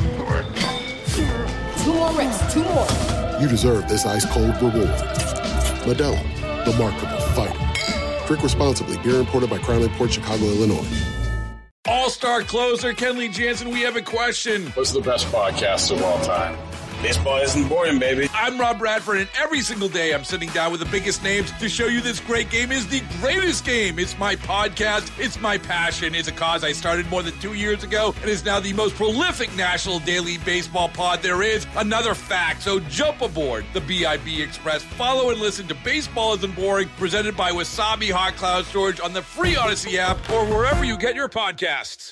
Two more reps, two more. you deserve this ice cold reward. Modelo, the Remarkable Fighter. Drink responsibly. Beer imported by Crown Port Chicago, Illinois. All-star closer Kenley Jansen, we have a question. what's the best podcast of all time? Baseball isn't boring, baby. I'm Rob Bradford, and every single day I'm sitting down with the biggest names to show you this great game is the greatest game. It's my podcast. It's my passion. It's a cause I started more than two years ago and is now the most prolific national daily baseball pod there is. Another fact. So jump aboard the B I B Express. Follow and listen to Baseball Isn't Boring, presented by Wasabi Hot Cloud Storage on the free Odyssey app or wherever you get your podcasts.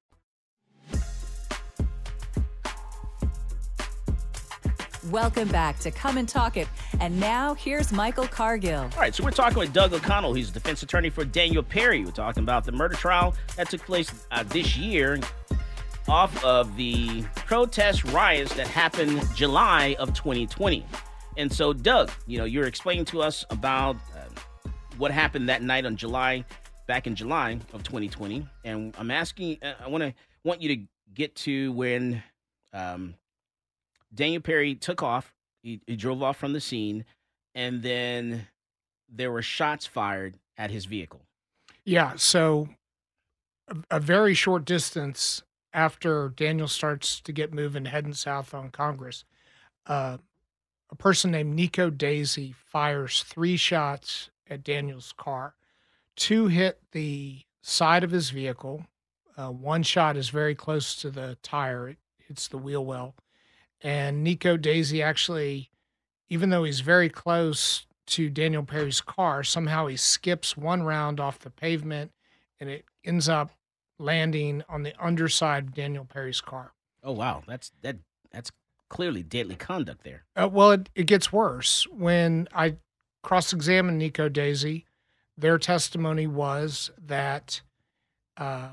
Welcome back to Come and Talk It. And now here's Michael Cargill. All right, so we're talking with Doug O'Connell. He's a defense attorney for Daniel Perry. We're talking about the murder trial that took place uh, this year off of the protest riots that happened July of twenty twenty. And so, Doug, you know, you're explaining to us about uh, what happened that night on July, back in July of twenty twenty. And I'm asking, uh, I want to want you to get to when um, Daniel Perry took off. He, he drove off from the scene, and then there were shots fired at his vehicle. Yeah, so a, a very short distance after Daniel starts to get moving, heading south on Congress, uh, a person named Nico Daisy fires three shots at Daniel's car. Two hit the side of his vehicle. Uh, one shot is very close to the tire. It hits the wheel well. And Nico Daisy actually, even though he's very close to Daniel Perry's car, somehow he skips one round off the pavement, and it ends up landing on the underside of Daniel Perry's car. Oh, wow. That's that. That's clearly deadly conduct there. Uh, well, it, it gets worse. When I cross-examined Nico Daisy, their testimony was that uh,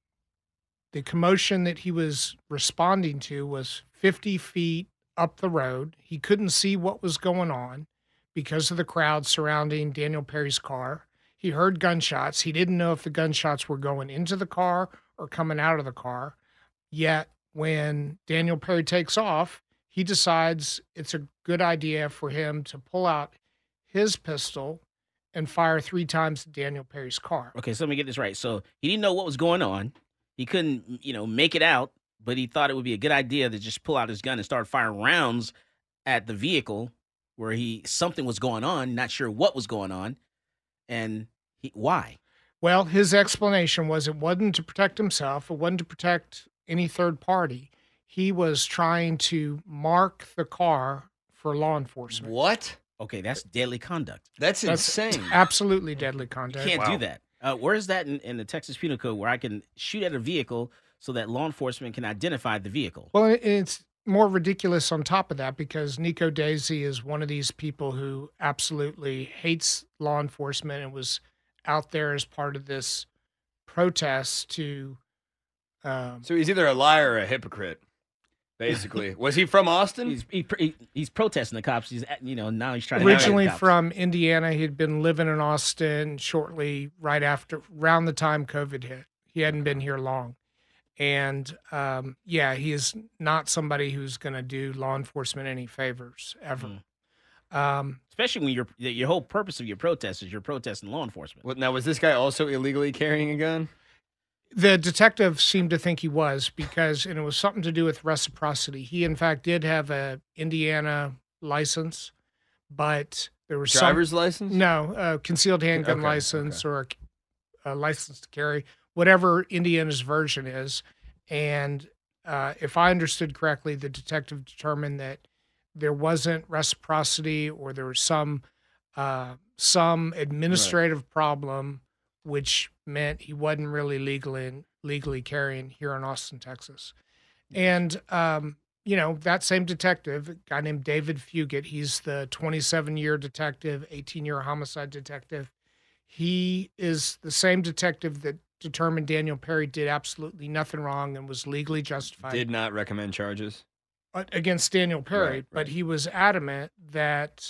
the commotion that he was responding to was fifty feet up the road. He couldn't see what was going on because of the crowd surrounding Daniel Perry's car. He heard gunshots. He didn't know if the gunshots were going into the car or coming out of the car. Yet when Daniel Perry takes off, he decides it's a good idea for him to pull out his pistol and fire three times at Daniel Perry's car. Okay, so let me get this right. So he didn't know what was going on. He couldn't, you know, make it out, but he thought it would be a good idea to just pull out his gun and start firing rounds at the vehicle where he something was going on, not sure what was going on, and he, why? Well, his explanation was it wasn't to protect himself. It wasn't to protect any third party. He was trying to mark the car for law enforcement. What? Okay, that's deadly conduct. That's, That's insane. absolutely deadly conduct. You can't Wow. do that. Uh, where is that in, in the Texas Penal Code where I can shoot at a vehicle so that law enforcement can identify the vehicle? Well, it- it's more ridiculous on top of that because Nico Daisy is one of these people who absolutely hates law enforcement and was out there as part of this protest to. Um, So he's either a liar or a hypocrite, basically. Was he from Austin? He's he, he, he's protesting the cops. He's at- you know now he's trying to originally the cops. from Indiana. He had been living in Austin shortly right after, around the time COVID hit. He hadn't been here long. And um, yeah, he is not somebody who's going to do law enforcement any favors ever. Mm. Um, Especially when your your whole purpose of your protest is you're protesting law enforcement. Well, now, was this guy also illegally carrying a gun? The detective seemed to think he was because, and it was something to do with reciprocity. He, in fact, did have a Indiana license, but there was Driver's some, license? No, a concealed handgun Okay, license or a, a license to carry, whatever Indiana's version is. And uh, if I understood correctly, the detective determined that there wasn't reciprocity or there was some uh, some administrative right. problem, which meant he wasn't really legally legally carrying here in Austin, Texas. And, um, you know, that same detective, a guy named David Fugit, he's the twenty-seven-year detective, eighteen-year homicide detective. He is the same detective that determined Daniel Perry did absolutely nothing wrong and was legally justified. Did not recommend charges? Against Daniel Perry, right, but right. he was adamant that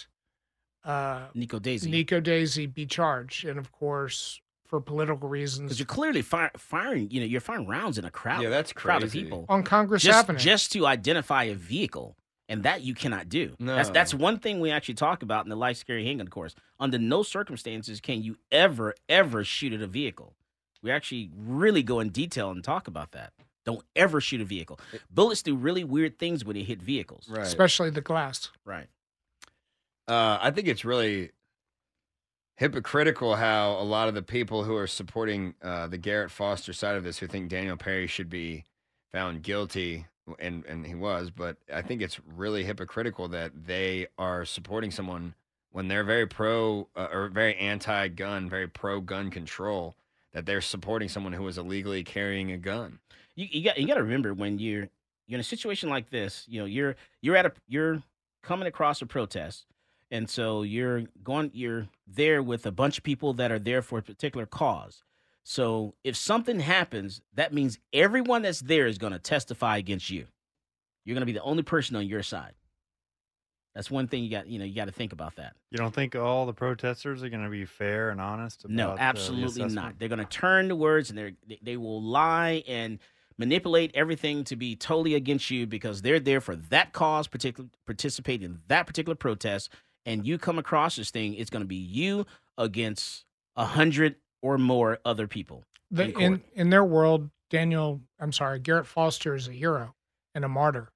uh, Nico Daisy. Nico Daisy be charged. And, of course, for political reasons. Because you're clearly fire, firing, you know, you're firing rounds in a crowd. Yeah, that's crowd of crazy. people. On Congress just, Avenue. Just to identify a vehicle. And that you cannot do. No. That's that's one thing we actually talk about in the life scary handgun course. Under no circumstances can you ever, ever shoot at a vehicle. We actually really go in detail and talk about that. Don't ever shoot a vehicle. Bullets do really weird things when they hit vehicles. Right. Especially the glass. Right. Uh, I think it's really hypocritical how a lot of the people who are supporting uh, the Garrett Foster side of this, who think Daniel Perry should be found guilty, and, and he was, but I think it's really hypocritical that they are supporting someone when they're very pro uh, or very anti-gun, very pro-gun control, that they're supporting someone who is illegally carrying a gun. You, you got you got to remember when you're you're in a situation like this, you know, you're you're at a you're coming across a protest, and so you're going you're there with a bunch of people that are there for a particular cause. So if something happens, that means everyone that's there is going to testify against you. You're going to be the only person on your side. That's one thing you got, you know, you got to think about that. You don't think all the protesters are going to be fair and honest about No, uh, absolutely the not. They're going to turn the words, and they they will lie and manipulate everything to be totally against you because they're there for that cause, particular participate in that particular protest, and you come across this thing, it's going to be you against a hundred or more other people. The, in, in in their world, Daniel, I'm sorry, Garrett Foster is a hero and a martyr.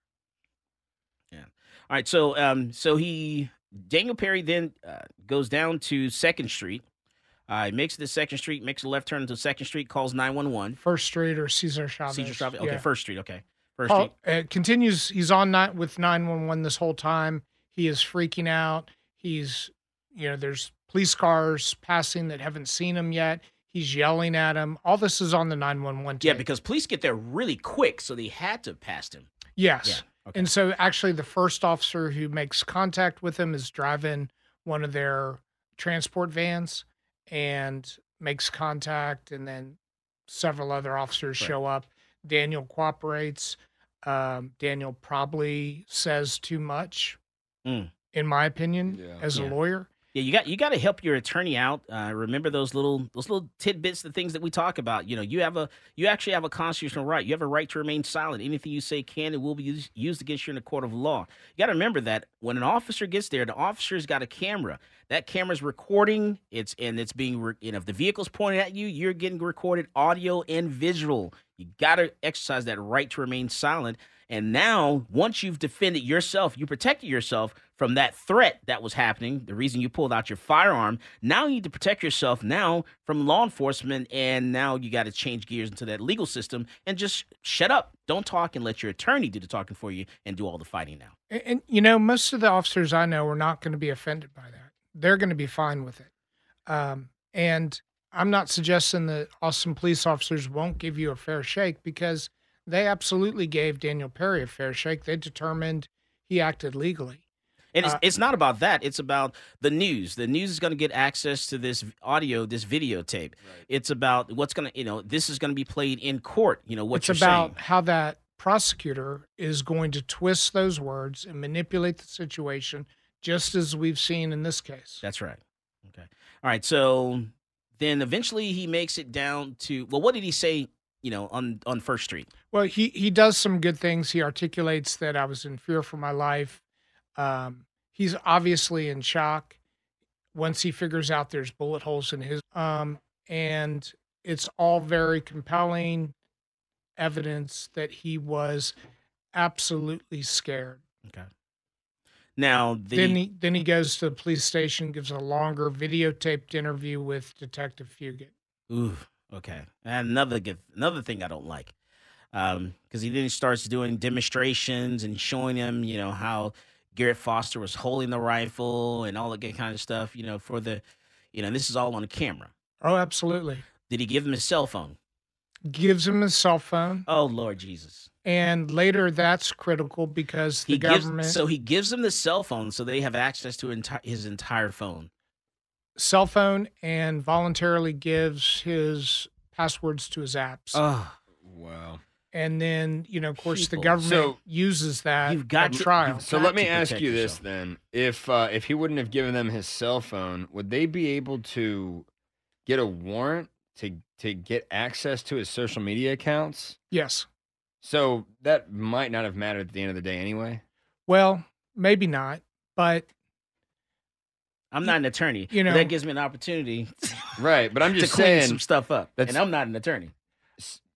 All right, so um, so he Daniel Perry then uh, goes down to Second Street. Uh, he makes it to Second Street, makes a left turn into Second Street, calls nine one one. First Street or Cesar Chavez. Cesar Chavez. Okay, yeah. First Street. Okay, First Call, Street. uh, continues. He's on night with nine one one this whole time. He is freaking out. He's, you know, there's police cars passing that haven't seen him yet. He's yelling at him. All this is on the nine one one tape. Yeah, because police get there really quick, so they had to have passed him. Yes. Yeah. Okay. And so actually the first officer who makes contact with him is driving one of their transport vans and makes contact, and then several other officers Right. show up. Daniel cooperates. Um, Daniel probably says too much, Mm. in my opinion, Yeah. as Yeah. a lawyer. Yeah, you got you got to help your attorney out. Uh, remember those little those little tidbits, the things that we talk about. You know, you have a you actually have a constitutional right. You have a right to remain silent. Anything you say can and will be used, used against you in a court of law. You got to remember that when an officer gets there, the officer's got a camera. That camera's recording. It's and it's being re, you know if the vehicle's pointed at you, you're getting recorded audio and visual. You got to exercise that right to remain silent. And now, once you've defended yourself, you protected yourself from that threat that was happening, the reason you pulled out your firearm, now you need to protect yourself now from law enforcement, and now you got to change gears into that legal system and just shut up. Don't talk and let your attorney do the talking for you and do all the fighting now. And, and you know, most of the officers I know are not going to be offended by that. They're going to be fine with it. Um, and I'm not suggesting that Austin police officers won't give you a fair shake, because they absolutely gave Daniel Perry a fair shake. They determined he acted legally. And it's, Uh, it's not about that. It's about the news. The news is going to get access to this audio, this videotape. Right. It's about what's going to, you know, this is going to be played in court. You know, what it's you're about saying. how that prosecutor is going to twist those words and manipulate the situation, just as we've seen in this case. That's right. Okay. All right. So then eventually he makes it down to, well, what did he say, you know, on, on First Street? Well, he, he does some good things. He articulates that I was in fear for my life. Um, he's obviously in shock once he figures out there's bullet holes in his, um, and it's all very compelling evidence that he was absolutely scared. Okay. Now, the, Then he then he goes to the police station, gives a longer videotaped interview with Detective Fugit. ooh, okay. And another good, another thing I don't like, um, because he then starts doing demonstrations and showing him, you know, how Garrett Foster was holding the rifle and all that good kind of stuff, you know, for the, you know, this is all on camera. Oh, absolutely. Did he give him his cell phone? Gives him his cell phone. Oh, Lord Jesus. And later that's critical because the He government... gives, so he gives them the cell phone so they have access to enti- his entire phone. Cell phone, and voluntarily gives his passwords to his apps. Oh, wow. And then, you know, of course, People. the government So, uses that you've got at to- trial. you've So got let me to ask protect you this yourself. then: if uh, if he wouldn't have given them his cell phone, would they be able to get a warrant to to get access to his social media accounts? Yes. So that might not have mattered at the end of the day anyway. Well, maybe not, but I'm not an attorney. You know- but that gives me an opportunity Right, but I'm to just clean saying some stuff up. that's- And I'm not an attorney.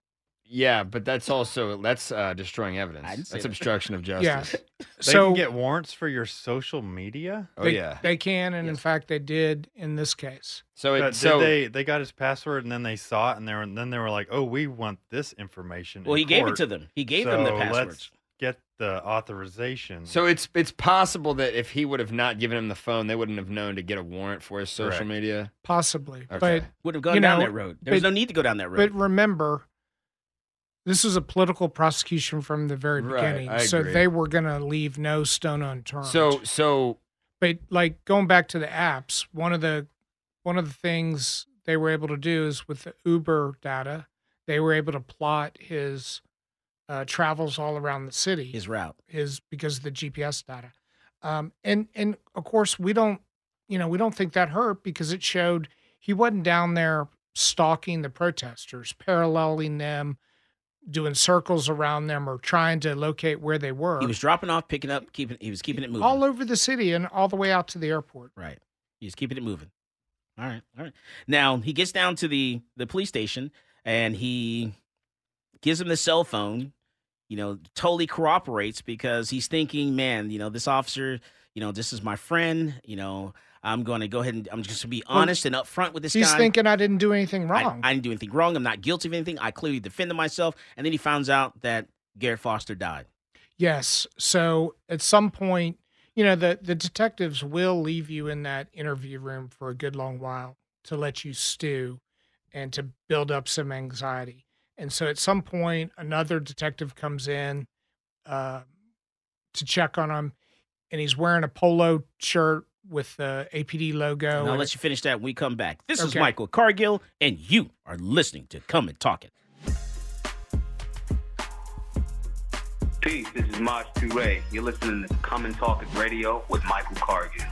Yeah, but that's also that's uh, destroying evidence. I didn't say That's that. obstruction of Yeah. justice. They So can get warrants for your social media. Oh they, yeah. they can, and in fact, they did in this case. So it But so did they they got his password and then they saw it and they were and then they were like, oh, we want this information. Well, in he gave it court, to them. He gave them the so passwords. Let's get the authorization. so it's it's possible that if he would have not given him the phone, they wouldn't have known to get a warrant for his social Correct. media. Possibly, Okay. but Would have gone you down know, that road. There's but- no need to go down that road. but remember, this is a political prosecution from the very Right, beginning, I so agree. they were going to leave no stone unturned. So so but like going back to the apps, one of the one of the things they were able to do is with the Uber data, they were able to plot his uh, travels all around the city. His route. His because of the G P S data, um, and and of course we don't, you know, we don't think that hurt because it showed he wasn't down there stalking the protesters, paralleling them, doing circles around them, or trying to locate where they were. He was dropping off, picking up, keeping. He was keeping it moving. all over the city and all the way out to the airport. Right. He's keeping it moving. All right. All right. Now he gets down to the the police station and he gives him the cell phone. You know, totally cooperates because he's thinking, man, you know, this officer, you know, this is my friend. You know, I'm going to go ahead and I'm just going to be honest and upfront with this He's guy. thinking I didn't do anything I, wrong. I didn't do anything wrong. I'm not guilty of anything. I clearly defended myself. And then he finds out that Garrett Foster died. Yes. So at some point, you know, the, the detectives will leave you in that interview room for a good long while to let you stew and to build up some anxiety. And so at some point, another detective comes in uh, to check on him, and he's wearing a polo shirt with the A P D logo. And I'll and let you finish that when we come back. This is Okay. Michael Cargill, and you are listening to Come and Talk It. Peace, this is Maj Toure. You're listening to Come and Talk It Radio with Michael Cargill.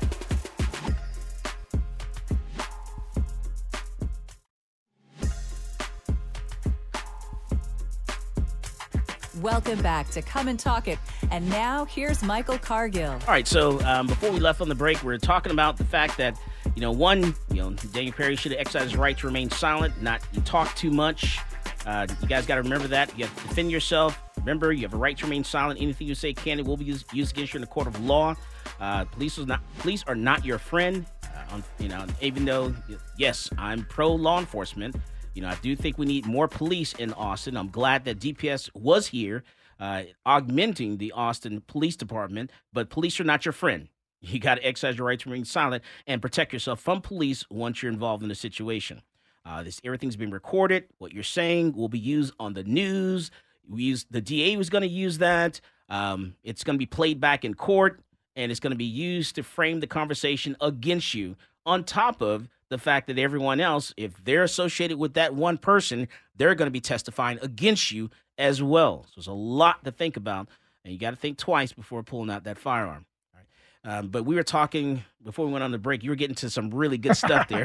Welcome back to Come and Talk It. And now here's Michael Cargill. All right, so um, before we left on the break, we were talking about the fact that, you know, one, you know, Daniel Perry should have exercised his right to remain silent, not talk too much. Uh, you guys got to remember that. You have to defend yourself. Remember, you have a right to remain silent. Anything you say can and will be used, used against you in the court of law. Uh, police is not police are not your friend. Uh, on, you know, even though, yes, I'm pro law enforcement. You know, I do think we need more police in Austin. I'm glad that D P S was here, uh, augmenting the Austin Police Department. But police are not your friend. You got to exercise your right to remain silent and protect yourself from police once you're involved in a situation. Uh, this everything's been recorded. What you're saying will be used on the news. We use the D A was going to use that. Um, it's going to be played back in court, and it's going to be used to frame the conversation against you. On top of the fact that everyone else, if they're associated with that one person, they're going to be testifying against you as well. So there's a lot to think about, and you got to think twice before pulling out that firearm. All right. Um, but we were talking before we went on the break. You were getting to some really good stuff there.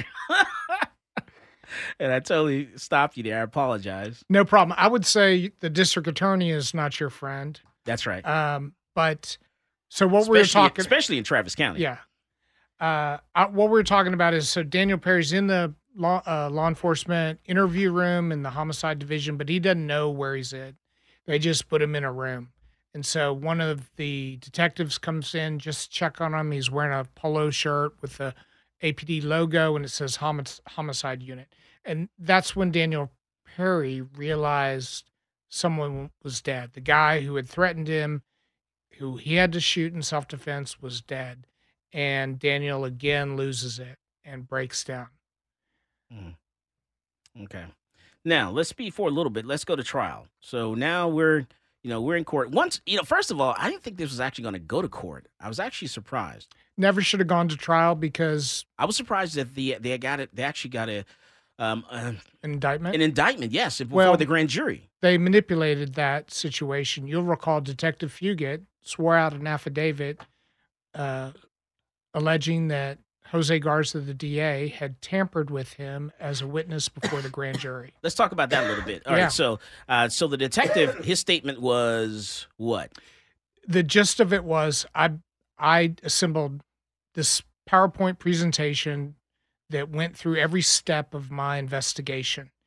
And I totally stopped you there. I apologize. No problem. I would say the district attorney is not your friend. That's right. Um, but so what especially, we were talking, especially in Travis County. yeah. Uh, I, what we were talking about is so Daniel Perry's in the law uh, law enforcement interview room in the homicide division, but he doesn't know where he's at. They just put him in a room, and so one of the detectives comes in just to check on him. He's wearing a polo shirt with the A P D logo, and it says homic- homicide unit. And that's when Daniel Perry realized someone was dead. The guy who had threatened him, who he had to shoot in self-defense, was dead. And Daniel again loses it and breaks down. Mm. Okay. Now, let's speed forward a little bit. Let's go to trial. So now we're, you know, we're in court. Once, you know, first of all, I didn't think this was actually going to go to court. I was actually surprised. Never should have gone to trial because I was surprised that the they got it. They actually got a um uh, indictment. An indictment, yes, before Well, the grand jury. They manipulated that situation. You'll recall Detective Fugit swore out an affidavit uh, alleging that Jose Garza, the D A, had tampered with him as a witness before the grand jury. Let's talk about that a little bit. All right. Yeah. So, uh, so the detective, his statement was what? The gist of it was I I assembled this PowerPoint presentation that went through every step of my investigation.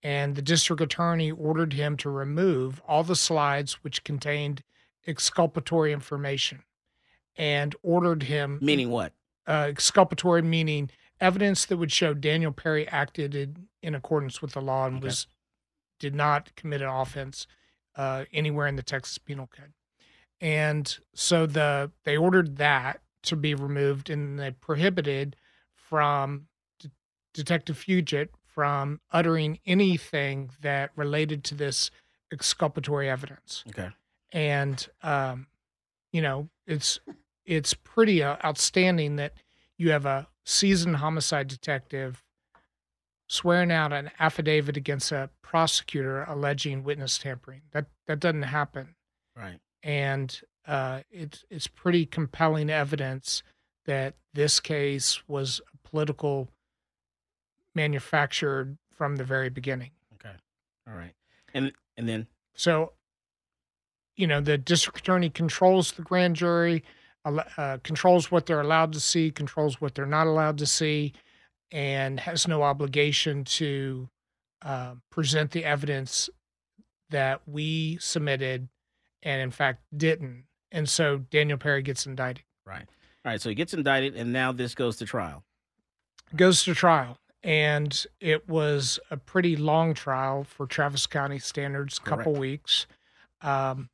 and the district attorney ordered him to remove all the slides which contained exculpatory information, and ordered him... Meaning what? Uh, exculpatory meaning evidence that would show Daniel Perry acted in, in accordance with the law and Okay. was did not commit an offense uh, anywhere in the Texas Penal Code. And so the they ordered that to be removed, and they prohibited from D- Detective Fugit from uttering anything that related to this exculpatory evidence. Okay. And um, you know, it's it's pretty uh, outstanding that you have a seasoned homicide detective swearing out an affidavit against a prosecutor alleging witness tampering. That that doesn't happen. Right. And uh, it's it's pretty compelling evidence that this case was political manufactured from the very beginning. Okay. All right. And and then So, you know, the district attorney controls the grand jury, al- uh, controls what they're allowed to see, controls what they're not allowed to see, and has no obligation to uh, present the evidence that we submitted and, in fact, didn't. And so Daniel Perry gets indicted. right. All right. So he gets indicted, and now this goes to trial. Goes to trial. And it was a pretty long trial for Travis County standards, couple Correct. weeks. Um,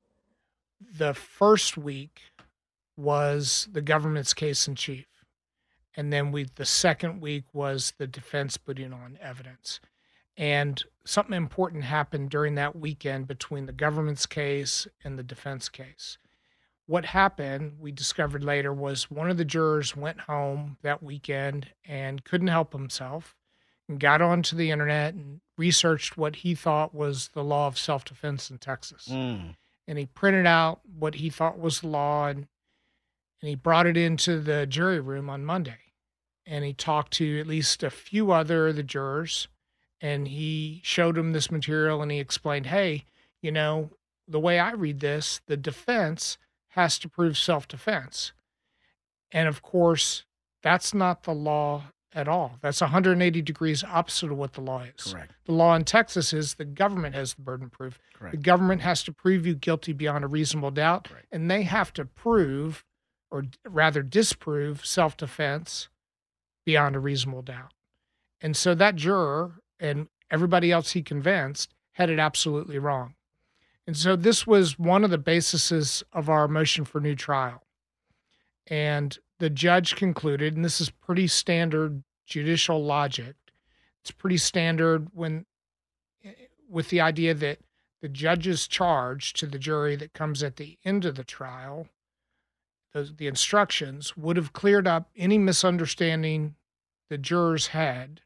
the first week was the government's case in chief. And then we, the second week was the defense putting on evidence. And something important happened during that weekend between the government's case and the defense case. What happened, we discovered later, was one of the jurors went home that weekend and couldn't help himself and got onto the internet and researched what he thought was the law of self-defense in Texas. Mm. And he printed out what he thought was the law, and, and he brought it into the jury room on Monday. And he talked to at least a few other of the jurors, and he showed them this material, and he explained, hey, you know, the way I read this, the defense has to prove self-defense. And of course, that's not the law at all. That's one hundred eighty degrees opposite of what the law is. Correct. The law in Texas is the government has the burden of proof. Correct. The government has to prove you guilty beyond a reasonable doubt, Right. and they have to prove, or rather disprove, self-defense beyond a reasonable doubt. And so that juror and everybody else he convinced had it absolutely wrong. And so this was one of the bases of our motion for new trial. And the judge concluded, and this is pretty standard judicial logic, it's pretty standard when, with the idea that the judge's charge to the jury that comes at the end of the trial, the, the instructions, would have cleared up any misunderstanding the jurors had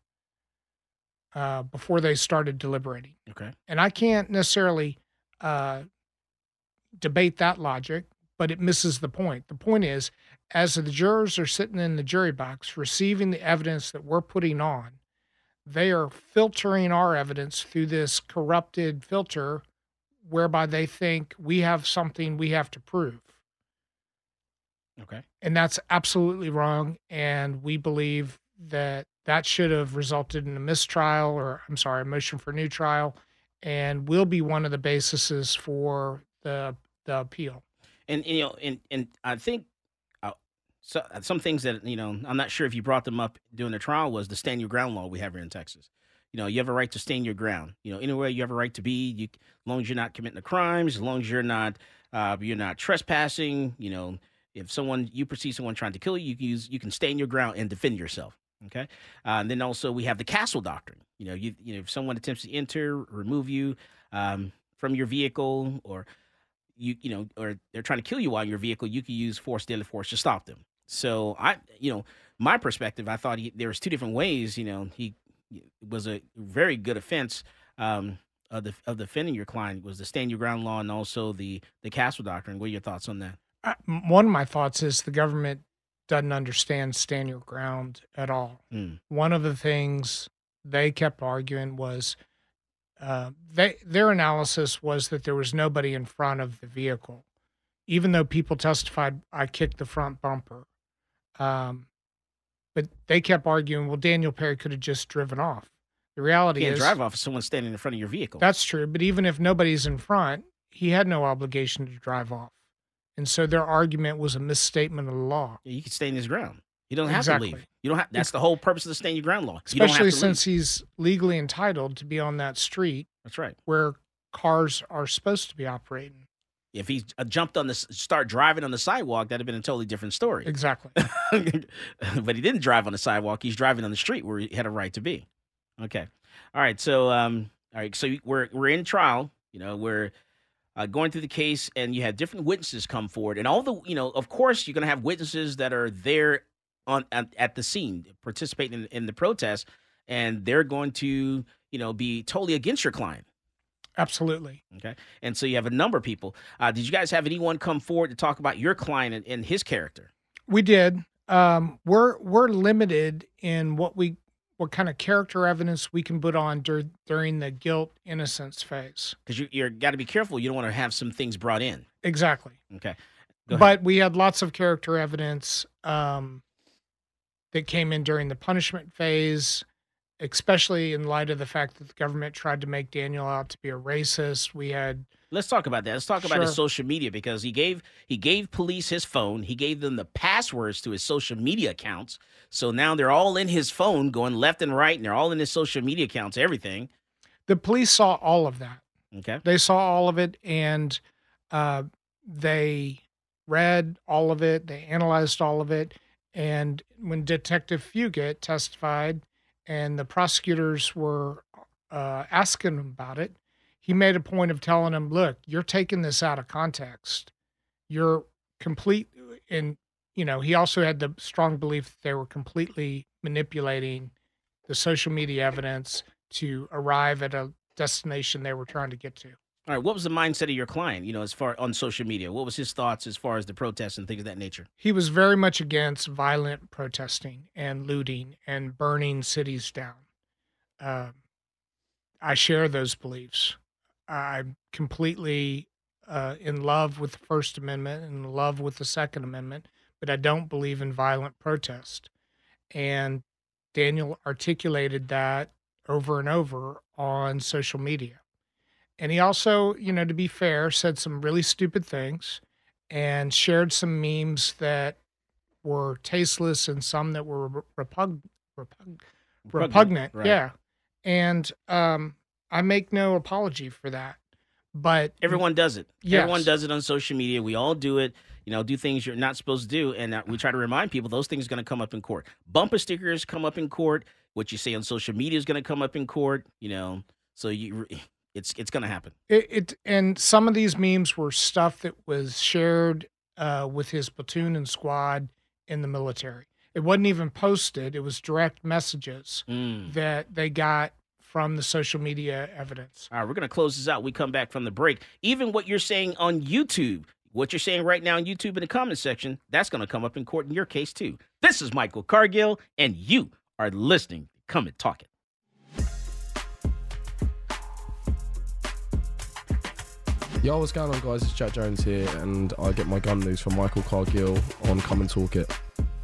uh, before they started deliberating. Okay. And I can't necessarily uh, debate that logic, but it misses the point. The point is, as the jurors are sitting in the jury box receiving the evidence that we're putting on, they are filtering our evidence through this corrupted filter whereby they think we have something we have to prove. Okay. And that's absolutely wrong. And we believe that that should have resulted in a mistrial, or I'm sorry, a motion for new trial, and will be one of the bases for the the appeal. And you know, and and I think uh, so, some things that you know, I'm not sure if you brought them up during the trial, was the stand your ground law we have here in Texas. You know, you have a right to stand your ground. You know, anywhere you have a right to be, you, as long as you're not committing the crimes, as long as you're not uh, you're not trespassing. You know, if someone you perceive someone trying to kill you, you can use you can stand your ground and defend yourself. Okay, uh, and then also we have the castle doctrine. You know, you you know if someone attempts to enter, remove you um, from your vehicle, or you you know, or they're trying to kill you while in your vehicle, you can use force, deadly force to stop them. So I, you know, my perspective, I thought he, there was two different ways. You know, he it was a very good offense um, of the of defending your client was the stand your ground law and also the the castle doctrine. What are your thoughts on that? Uh, one of my thoughts is the government doesn't understand stand your ground at all. Mm. One of the things they kept arguing was uh, they their analysis was that there was nobody in front of the vehicle, even though people testified I kicked the front bumper. Um, but they kept arguing, well, Daniel Perry could have just driven off. The reality You can't is drive off of someone standing in front of your vehicle. that's true. But even if nobody's in front, he had no obligation to drive off. And so their argument was a misstatement of the law. Yeah, you can stand his ground. You don't have Exactly. to leave. You don't have. That's the whole purpose of the stand your ground law. You don't have Especially to since leave. he's legally entitled to be on that street. That's right. Where cars are supposed to be operating. If he uh, jumped on the s- start driving on the sidewalk, that'd have been a totally different story. Exactly. But he didn't drive on the sidewalk. He's driving on the street where he had a right to be. Okay. All right. So, um, all right. So we're we're in trial. You know, we're uh, going through the case, and you had different witnesses come forward, and all the, you know, of course, you're going to have witnesses that are there on at, at the scene, participating in, in the protest, and they're going to, you know, be totally against your client. Absolutely. Okay. And so you have a number of people. Uh, did you guys have anyone come forward to talk about your client and, and his character? We did. Um, we're we're limited in what we what kind of character evidence we can put on dur- during the guilt innocence phase. Because you you got to be careful. You don't want to have some things brought in. Exactly. Okay. Go ahead. But we had lots of character evidence um, that came in during the punishment phase, especially in light of the fact that the government tried to make Daniel out to be a racist. We had Let's talk about that. Let's talk about his Sure. social media, because he gave he gave police his phone. He gave them the passwords to his social media accounts. So now they're all in his phone, going left and right, and they're all in his social media accounts, everything. the police saw all of that. Okay. They saw all of it, and uh, they read all of it. They analyzed all of it. And when Detective Fugit testified and the prosecutors were uh, asking him about it, he made a point of telling them, look, you're taking this out of context. You're complete. And, you know, he also had the strong belief that they were completely manipulating the social media evidence to arrive at a destination they were trying to get to. All right. What was the mindset of your client, you know, as far on social media? What was his thoughts as far as the protests and things of that nature? He was very much against violent protesting and looting and burning cities down. Uh, I share those beliefs. I'm completely uh, in love with the First Amendment and in love with the Second Amendment, but I don't believe in violent protest. And Daniel articulated that over and over on social media. And he also, you know, to be fair, said some really stupid things and shared some memes that were tasteless and some that were repug- repug- repugnant. right. Yeah. And um, I make no apology for that. But Everyone does it. Yes. Everyone does it on social media. We all do it. You know, do things you're not supposed to do. And uh, we try to remind people those things are going to come up in court. Bumper stickers come up in court. What you say on social media is going to come up in court. You know, so you it's it's going to happen. It, it and some of these memes were stuff that was shared uh, with his platoon and squad in the military. It wasn't even posted. It was direct messages Mm. that they got from the social media evidence. All right, we're going to close this out. We come back from the break. Even what you're saying on YouTube, what you're saying right now on YouTube in the comment section, that's going to come up in court in your case too. This is Michael Cargill, and you are listening to Come and Talk It. Yo, what's going on, guys? It's Jack Jones here, and I get my gun news from Michael Cargill on Come and Talk It.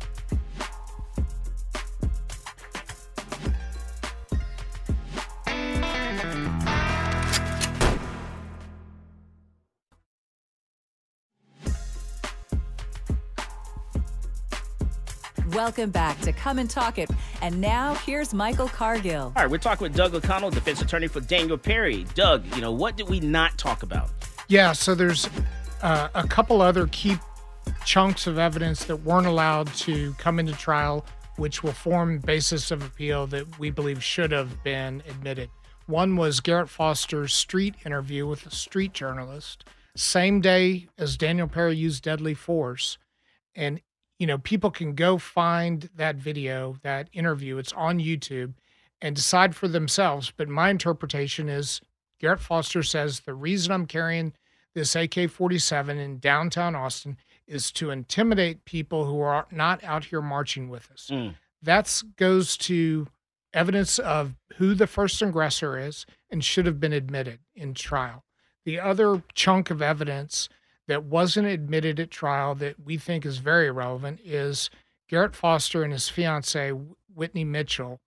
Welcome back to Come and Talk It. And now here's Michael Cargill. All right, we're talking with Doug O'Connell, defense attorney for Daniel Perry. Doug, you know, what did we not talk about? Yeah, so there's uh, a couple other key chunks of evidence that weren't allowed to come into trial, which will form the basis of appeal that we believe should have been admitted. One was Garrett Foster's street interview with a street journalist, same day as Daniel Perry used deadly force. And, you know, people can go find that video, that interview. It's on YouTube, and decide for themselves. But my interpretation is Garrett Foster says the reason I'm carrying this A K forty-seven in downtown Austin is to intimidate people who are not out here marching with us. Mm. That goes to evidence of who the first aggressor is and should have been admitted in trial. The other chunk of evidence that wasn't admitted at trial that we think is very relevant is Garrett Foster and his fiancee, Whitney Mitchell,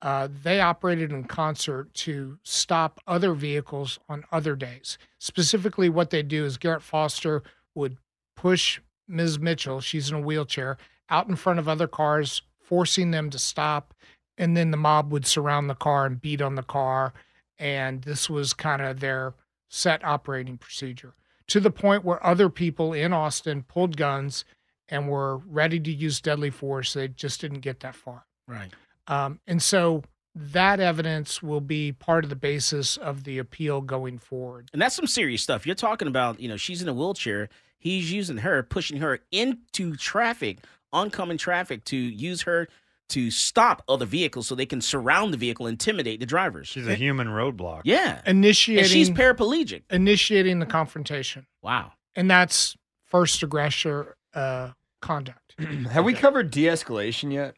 uh, they operated in concert to stop other vehicles on other days. Specifically, what they do is Garrett Foster would push Miz Mitchell, she's in a wheelchair, out in front of other cars, forcing them to stop, and then the mob would surround the car and beat on the car, and this was kind of their set operating procedure, to the point where other people in Austin pulled guns and were ready to use deadly force. They just didn't get that far. Right. Um, and so that evidence will be part of the basis of the appeal going forward. And that's some serious stuff. You're talking about, you know, she's in a wheelchair. He's using her, pushing her into traffic, oncoming traffic, to use her to stop other vehicles so they can surround the vehicle, intimidate the drivers. She's a human roadblock. Yeah. Initiating. And she's paraplegic. Initiating the confrontation. Wow. And that's first aggressor uh, conduct. Have we covered de-escalation yet?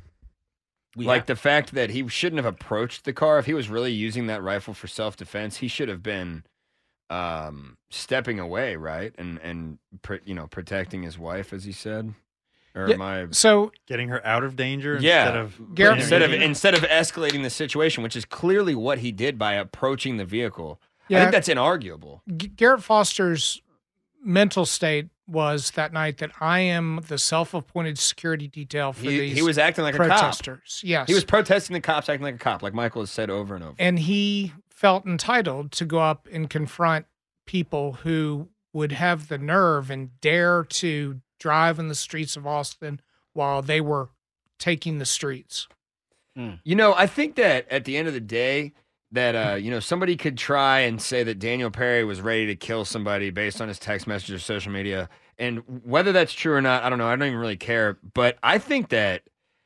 We like have. the fact that he shouldn't have approached the car. If he was really using that rifle for self-defense, he should have been um, stepping away, right? And, and pr- you know, protecting his wife, as he said. Or Yeah, am I so getting her out of danger yeah. instead of Garrett- instead of instead of escalating the situation, which is clearly what he did by approaching the vehicle. I Yeah. think that's inarguable. G- Garrett Foster's mental state was that night that I am the self-appointed security detail for He, these he was acting like protesters. a cop. Yes. He was protesting the cops, acting like a cop, like Michael has said over and over. And he felt entitled to go up and confront people who would have the nerve and dare to drive in the streets of Austin while they were taking the streets. You know, I think that at the end of the day, that uh, you know, somebody could try and say that Daniel Perry was ready to kill somebody based on his text message or social media, and whether that's true or not, I don't know. I don't even really care. But I think that,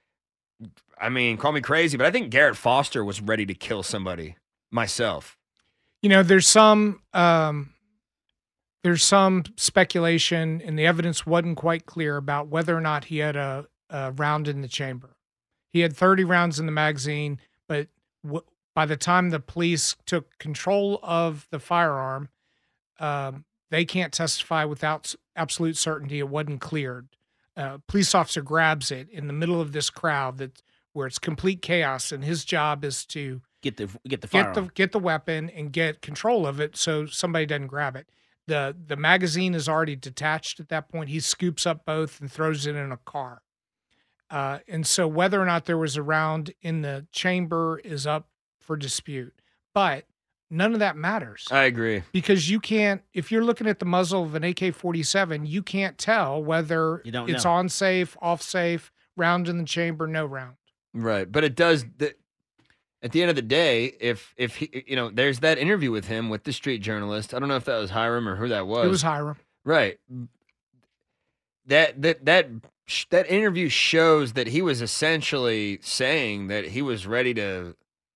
I mean, call me crazy, but I think Garrett Foster was ready to kill somebody myself. You know, there's some um, there's some speculation, and the evidence wasn't quite clear about whether or not he had a, a round in the chamber. He had thirty rounds in the magazine, but w- by the time the police took control of the firearm, um, they can't testify without s- absolute certainty it wasn't cleared. Uh, police officer grabs it in the middle of this crowd that where it's complete chaos, and his job is to Get the get the get firearm. the get the weapon and get control of it so somebody doesn't grab it. The the magazine is already detached at that point. He scoops up both and throws it in a car. Uh, and so whether or not there was a round in the chamber is up for dispute. But none of that matters. I agree. Because you can't, if you're looking at the muzzle of an A K forty-seven, you can't tell whether You don't it's know. on safe, off safe, round in the chamber, no round. Right, but it does. The, at the end of the day, if if he, you know, there's that interview with him with the street journalist. I don't know if that was Hiram or who that was. It was Hiram. Right. That that that sh- that interview shows that he was essentially saying that he was ready to,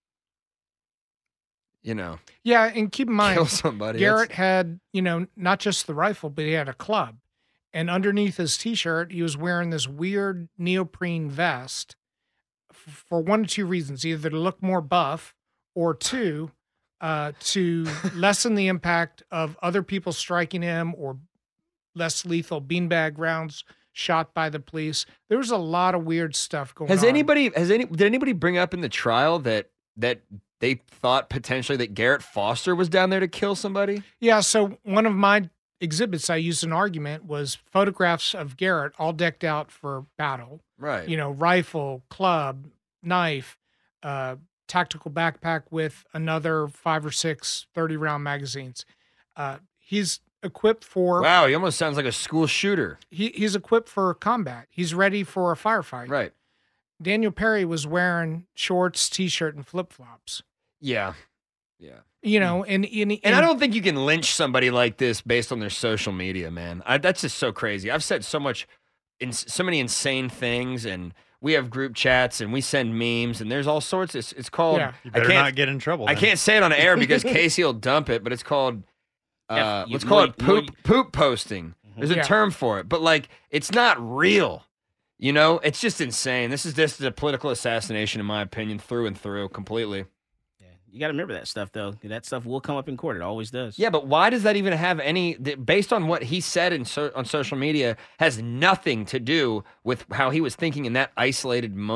you know, Yeah, and keep in mind, kill somebody. Garrett had, you know, not just the rifle, but he had a club. And underneath his T-shirt, he was wearing this weird neoprene vest f- for one of two reasons: either to look more buff, or two, uh, to lessen the impact of other people striking him or less lethal beanbag rounds shot by the police. There was a lot of weird stuff going Has on. anybody has any did anybody bring up in the trial that that they thought potentially that Garrett Foster was down there to kill somebody? Yeah, so one of my exhibits I used in argument was photographs of Garrett all decked out for battle. Right. You know, rifle, club, knife, uh, tactical backpack with another five or six thirty-round magazines. Uh, he's equipped for... Wow, he almost sounds like a school shooter. He, he's equipped for combat. He's ready for a firefight. Right. Daniel Perry was wearing shorts, T-shirt, and flip-flops. Yeah. Yeah. You know, and... And, and, And I don't think you can lynch somebody like this based on their social media, man. I, that's just so crazy. I've said so much, in, so many insane things, and we have group chats, and we send memes, and there's all sorts. It's, it's called. Yeah. You I better can't- not get in trouble. I then. can't say it on air because Casey will dump it, but it's called. Uh, F- let's you- call it moi- poop poop posting. There's a Yeah. term for it, but like it's not real. You know, it's just insane. This is this is a political assassination, in my opinion, through and through, completely. You got to remember that stuff, though. That stuff will come up in court. It always does. Yeah, but why does that even have any? th- Based on what he said in so, on social media, has nothing to do with how he was thinking in that isolated moment.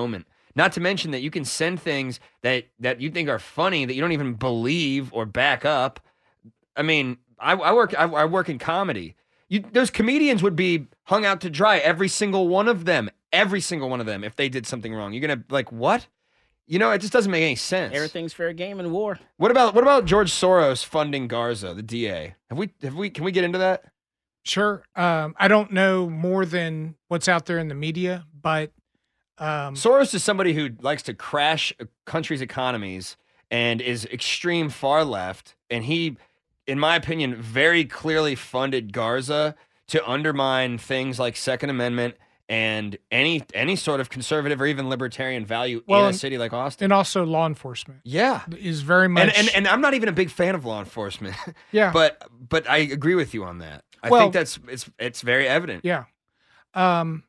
Not to mention that you can send things that, that you think are funny that you don't even believe or back up. I mean, I, I work I, I work in comedy. You, those comedians would be hung out to dry, every single one of them, every single one of them, if they did something wrong. You're gonna like what? You know, it just doesn't make any sense. Everything's fair game in war. What about what about George Soros funding Garza, the D A? Have we have we can we get into that? Sure. Um, I don't know more than what's out there in the media, but um, Soros is somebody who likes to crash a country's economies and is extreme far left, and he, in my opinion, very clearly funded Garza to undermine things like Second Amendment and any any sort of conservative or even libertarian value well, in a city like Austin. And also law enforcement. Yeah. Is very much... And, and, and I'm not even a big fan of law enforcement. Yeah. But but I agree with you on that. I well, think that's it's it's very evident. Yeah. Um,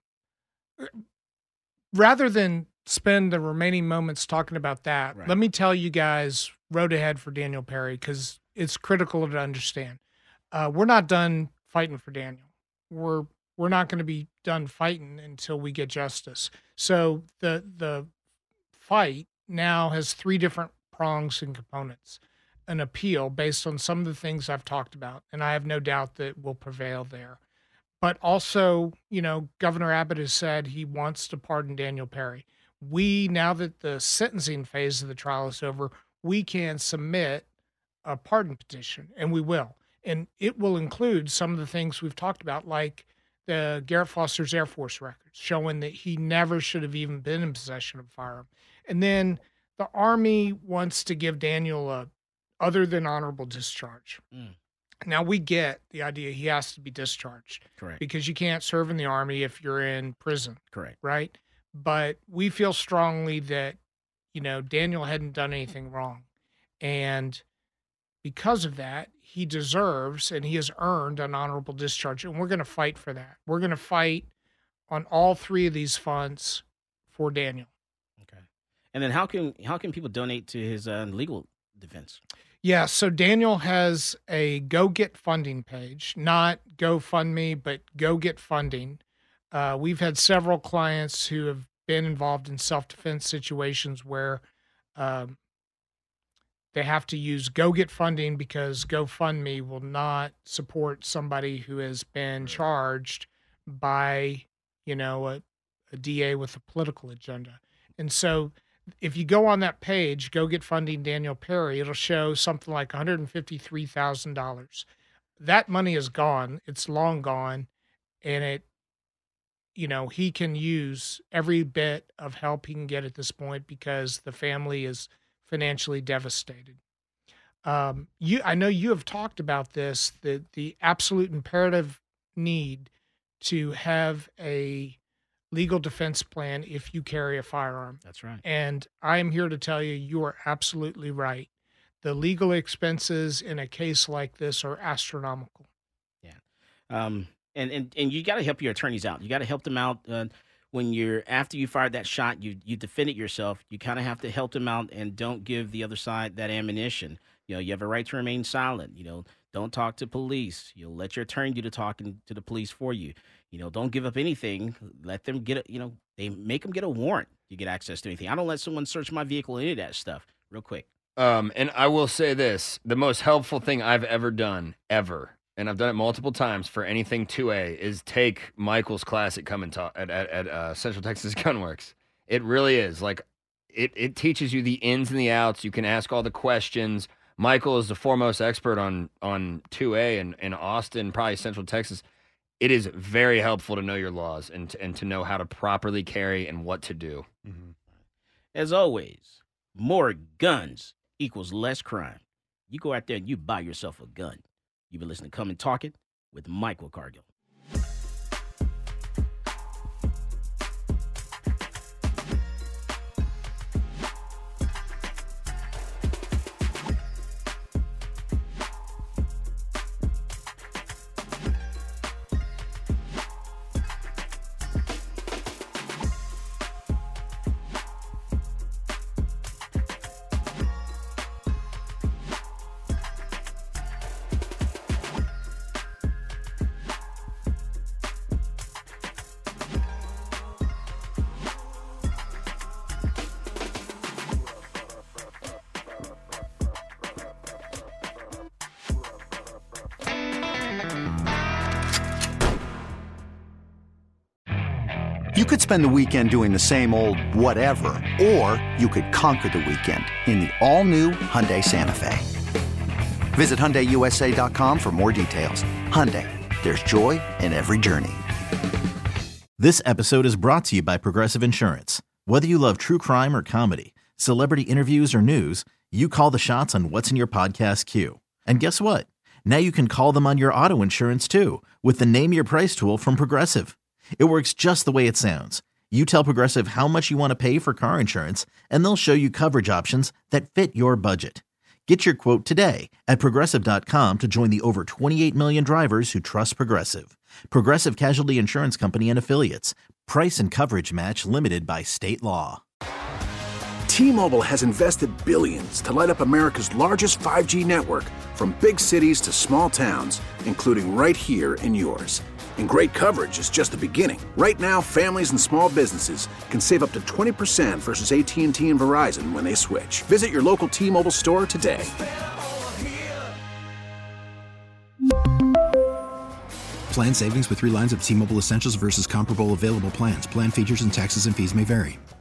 rather than spend the remaining moments talking about that, Right. let me tell you guys road ahead for Daniel Perry, because it's critical to understand. Uh, we're not done fighting for Daniel. We're we're not going to be done fighting until we get justice. So the the fight now has three different prongs and components. An appeal based on some of the things I've talked about, and I have no doubt that will prevail there. But also, you know, Governor Abbott has said he wants to pardon Daniel Perry. We, now that the sentencing phase of the trial is over, we can submit a pardon petition, and we will. And it will include some of the things we've talked about, like the Garrett Foster's Air Force records, showing that he never should have even been in possession of a firearm. And then the Army wants to give Daniel a other than honorable discharge. Mm. Now, we get the idea he has to be discharged. Correct. Because you can't serve in the Army if you're in prison. Correct. Right? But we feel strongly that, you know, Daniel hadn't done anything wrong. And because of that, he deserves and he has earned an honorable discharge. And we're going to fight for that. We're going to fight on all three of these fronts for Daniel. Okay. And then how can how can people donate to his uh, legal defense? Yeah, so Daniel has a Go Get Funding page, not GoFundMe, but Go Get Funding. Uh, we've had several clients who have been involved in self-defense situations where um, they have to use Go Get Funding because GoFundMe will not support somebody who has been charged by, you know, a, a D A with a political agenda. And so if you go on that page, Go Get Funding Daniel Perry, it'll show something like one hundred fifty-three thousand dollars. That money is gone. It's long gone. And it, you know, he can use every bit of help he can get at this point because the family is financially devastated. Um, you, I know you have talked about this, the, the absolute imperative need to have a legal defense plan if you carry a firearm. That's right. And I am here to tell you, you are absolutely right. The legal expenses in a case like this are astronomical. Yeah. Um, and, and, and you got to help your attorneys out. You got to help them out uh, when you're, after you fired that shot, you, you defended yourself. You kind of have to help them out and don't give the other side that ammunition. You know, you have a right to remain silent. You know, don't talk to police. You know, let your attorney do the talking to the police for you. You know, don't give up anything. Let them get a, you know, they make them get a warrant. You get access to anything. I don't let someone search my vehicle or any of that stuff. Real quick. Um, and I will say this, the most helpful thing I've ever done, ever, and I've done it multiple times for anything two A, is take Michael's class at Come and Talk at, at, at uh, Central Texas Gunworks. It really is. Like, it, it teaches you the ins and the outs. You can ask all the questions. Michael is the foremost expert on, on two A in, in Austin, probably Central Texas. It is very helpful to know your laws and to, and to know how to properly carry and what to do. Mm-hmm. As always, more guns equals less crime. You go out there and you buy yourself a gun. You've been listening to Come and Talk It with Michael Cargill. could spend the weekend doing the same old whatever, or you could conquer the weekend in the all-new Hyundai Santa Fe. Visit Hyundai U S A dot com for more details. Hyundai, there's joy in every journey. This episode is brought to you by Progressive Insurance. Whether you love true crime or comedy, celebrity interviews or news, you call the shots on what's in your podcast queue. And guess what? Now you can call them on your auto insurance too with the Name Your Price tool from Progressive. It works just the way it sounds. You tell Progressive how much you want to pay for car insurance, and they'll show you coverage options that fit your budget. Get your quote today at Progressive dot com to join the over twenty-eight million drivers who trust Progressive. Progressive Casualty Insurance Company and Affiliates. Price and coverage match limited by state law. T-Mobile has invested billions to light up America's largest five G network, from big cities to small towns, including right here in yours. And great coverage is just the beginning. Right now, families and small businesses can save up to twenty percent versus A T and T and Verizon when they switch. Visit your local T-Mobile store today. Plan savings with three lines of T-Mobile Essentials versus comparable available plans. Plan features and taxes and fees may vary.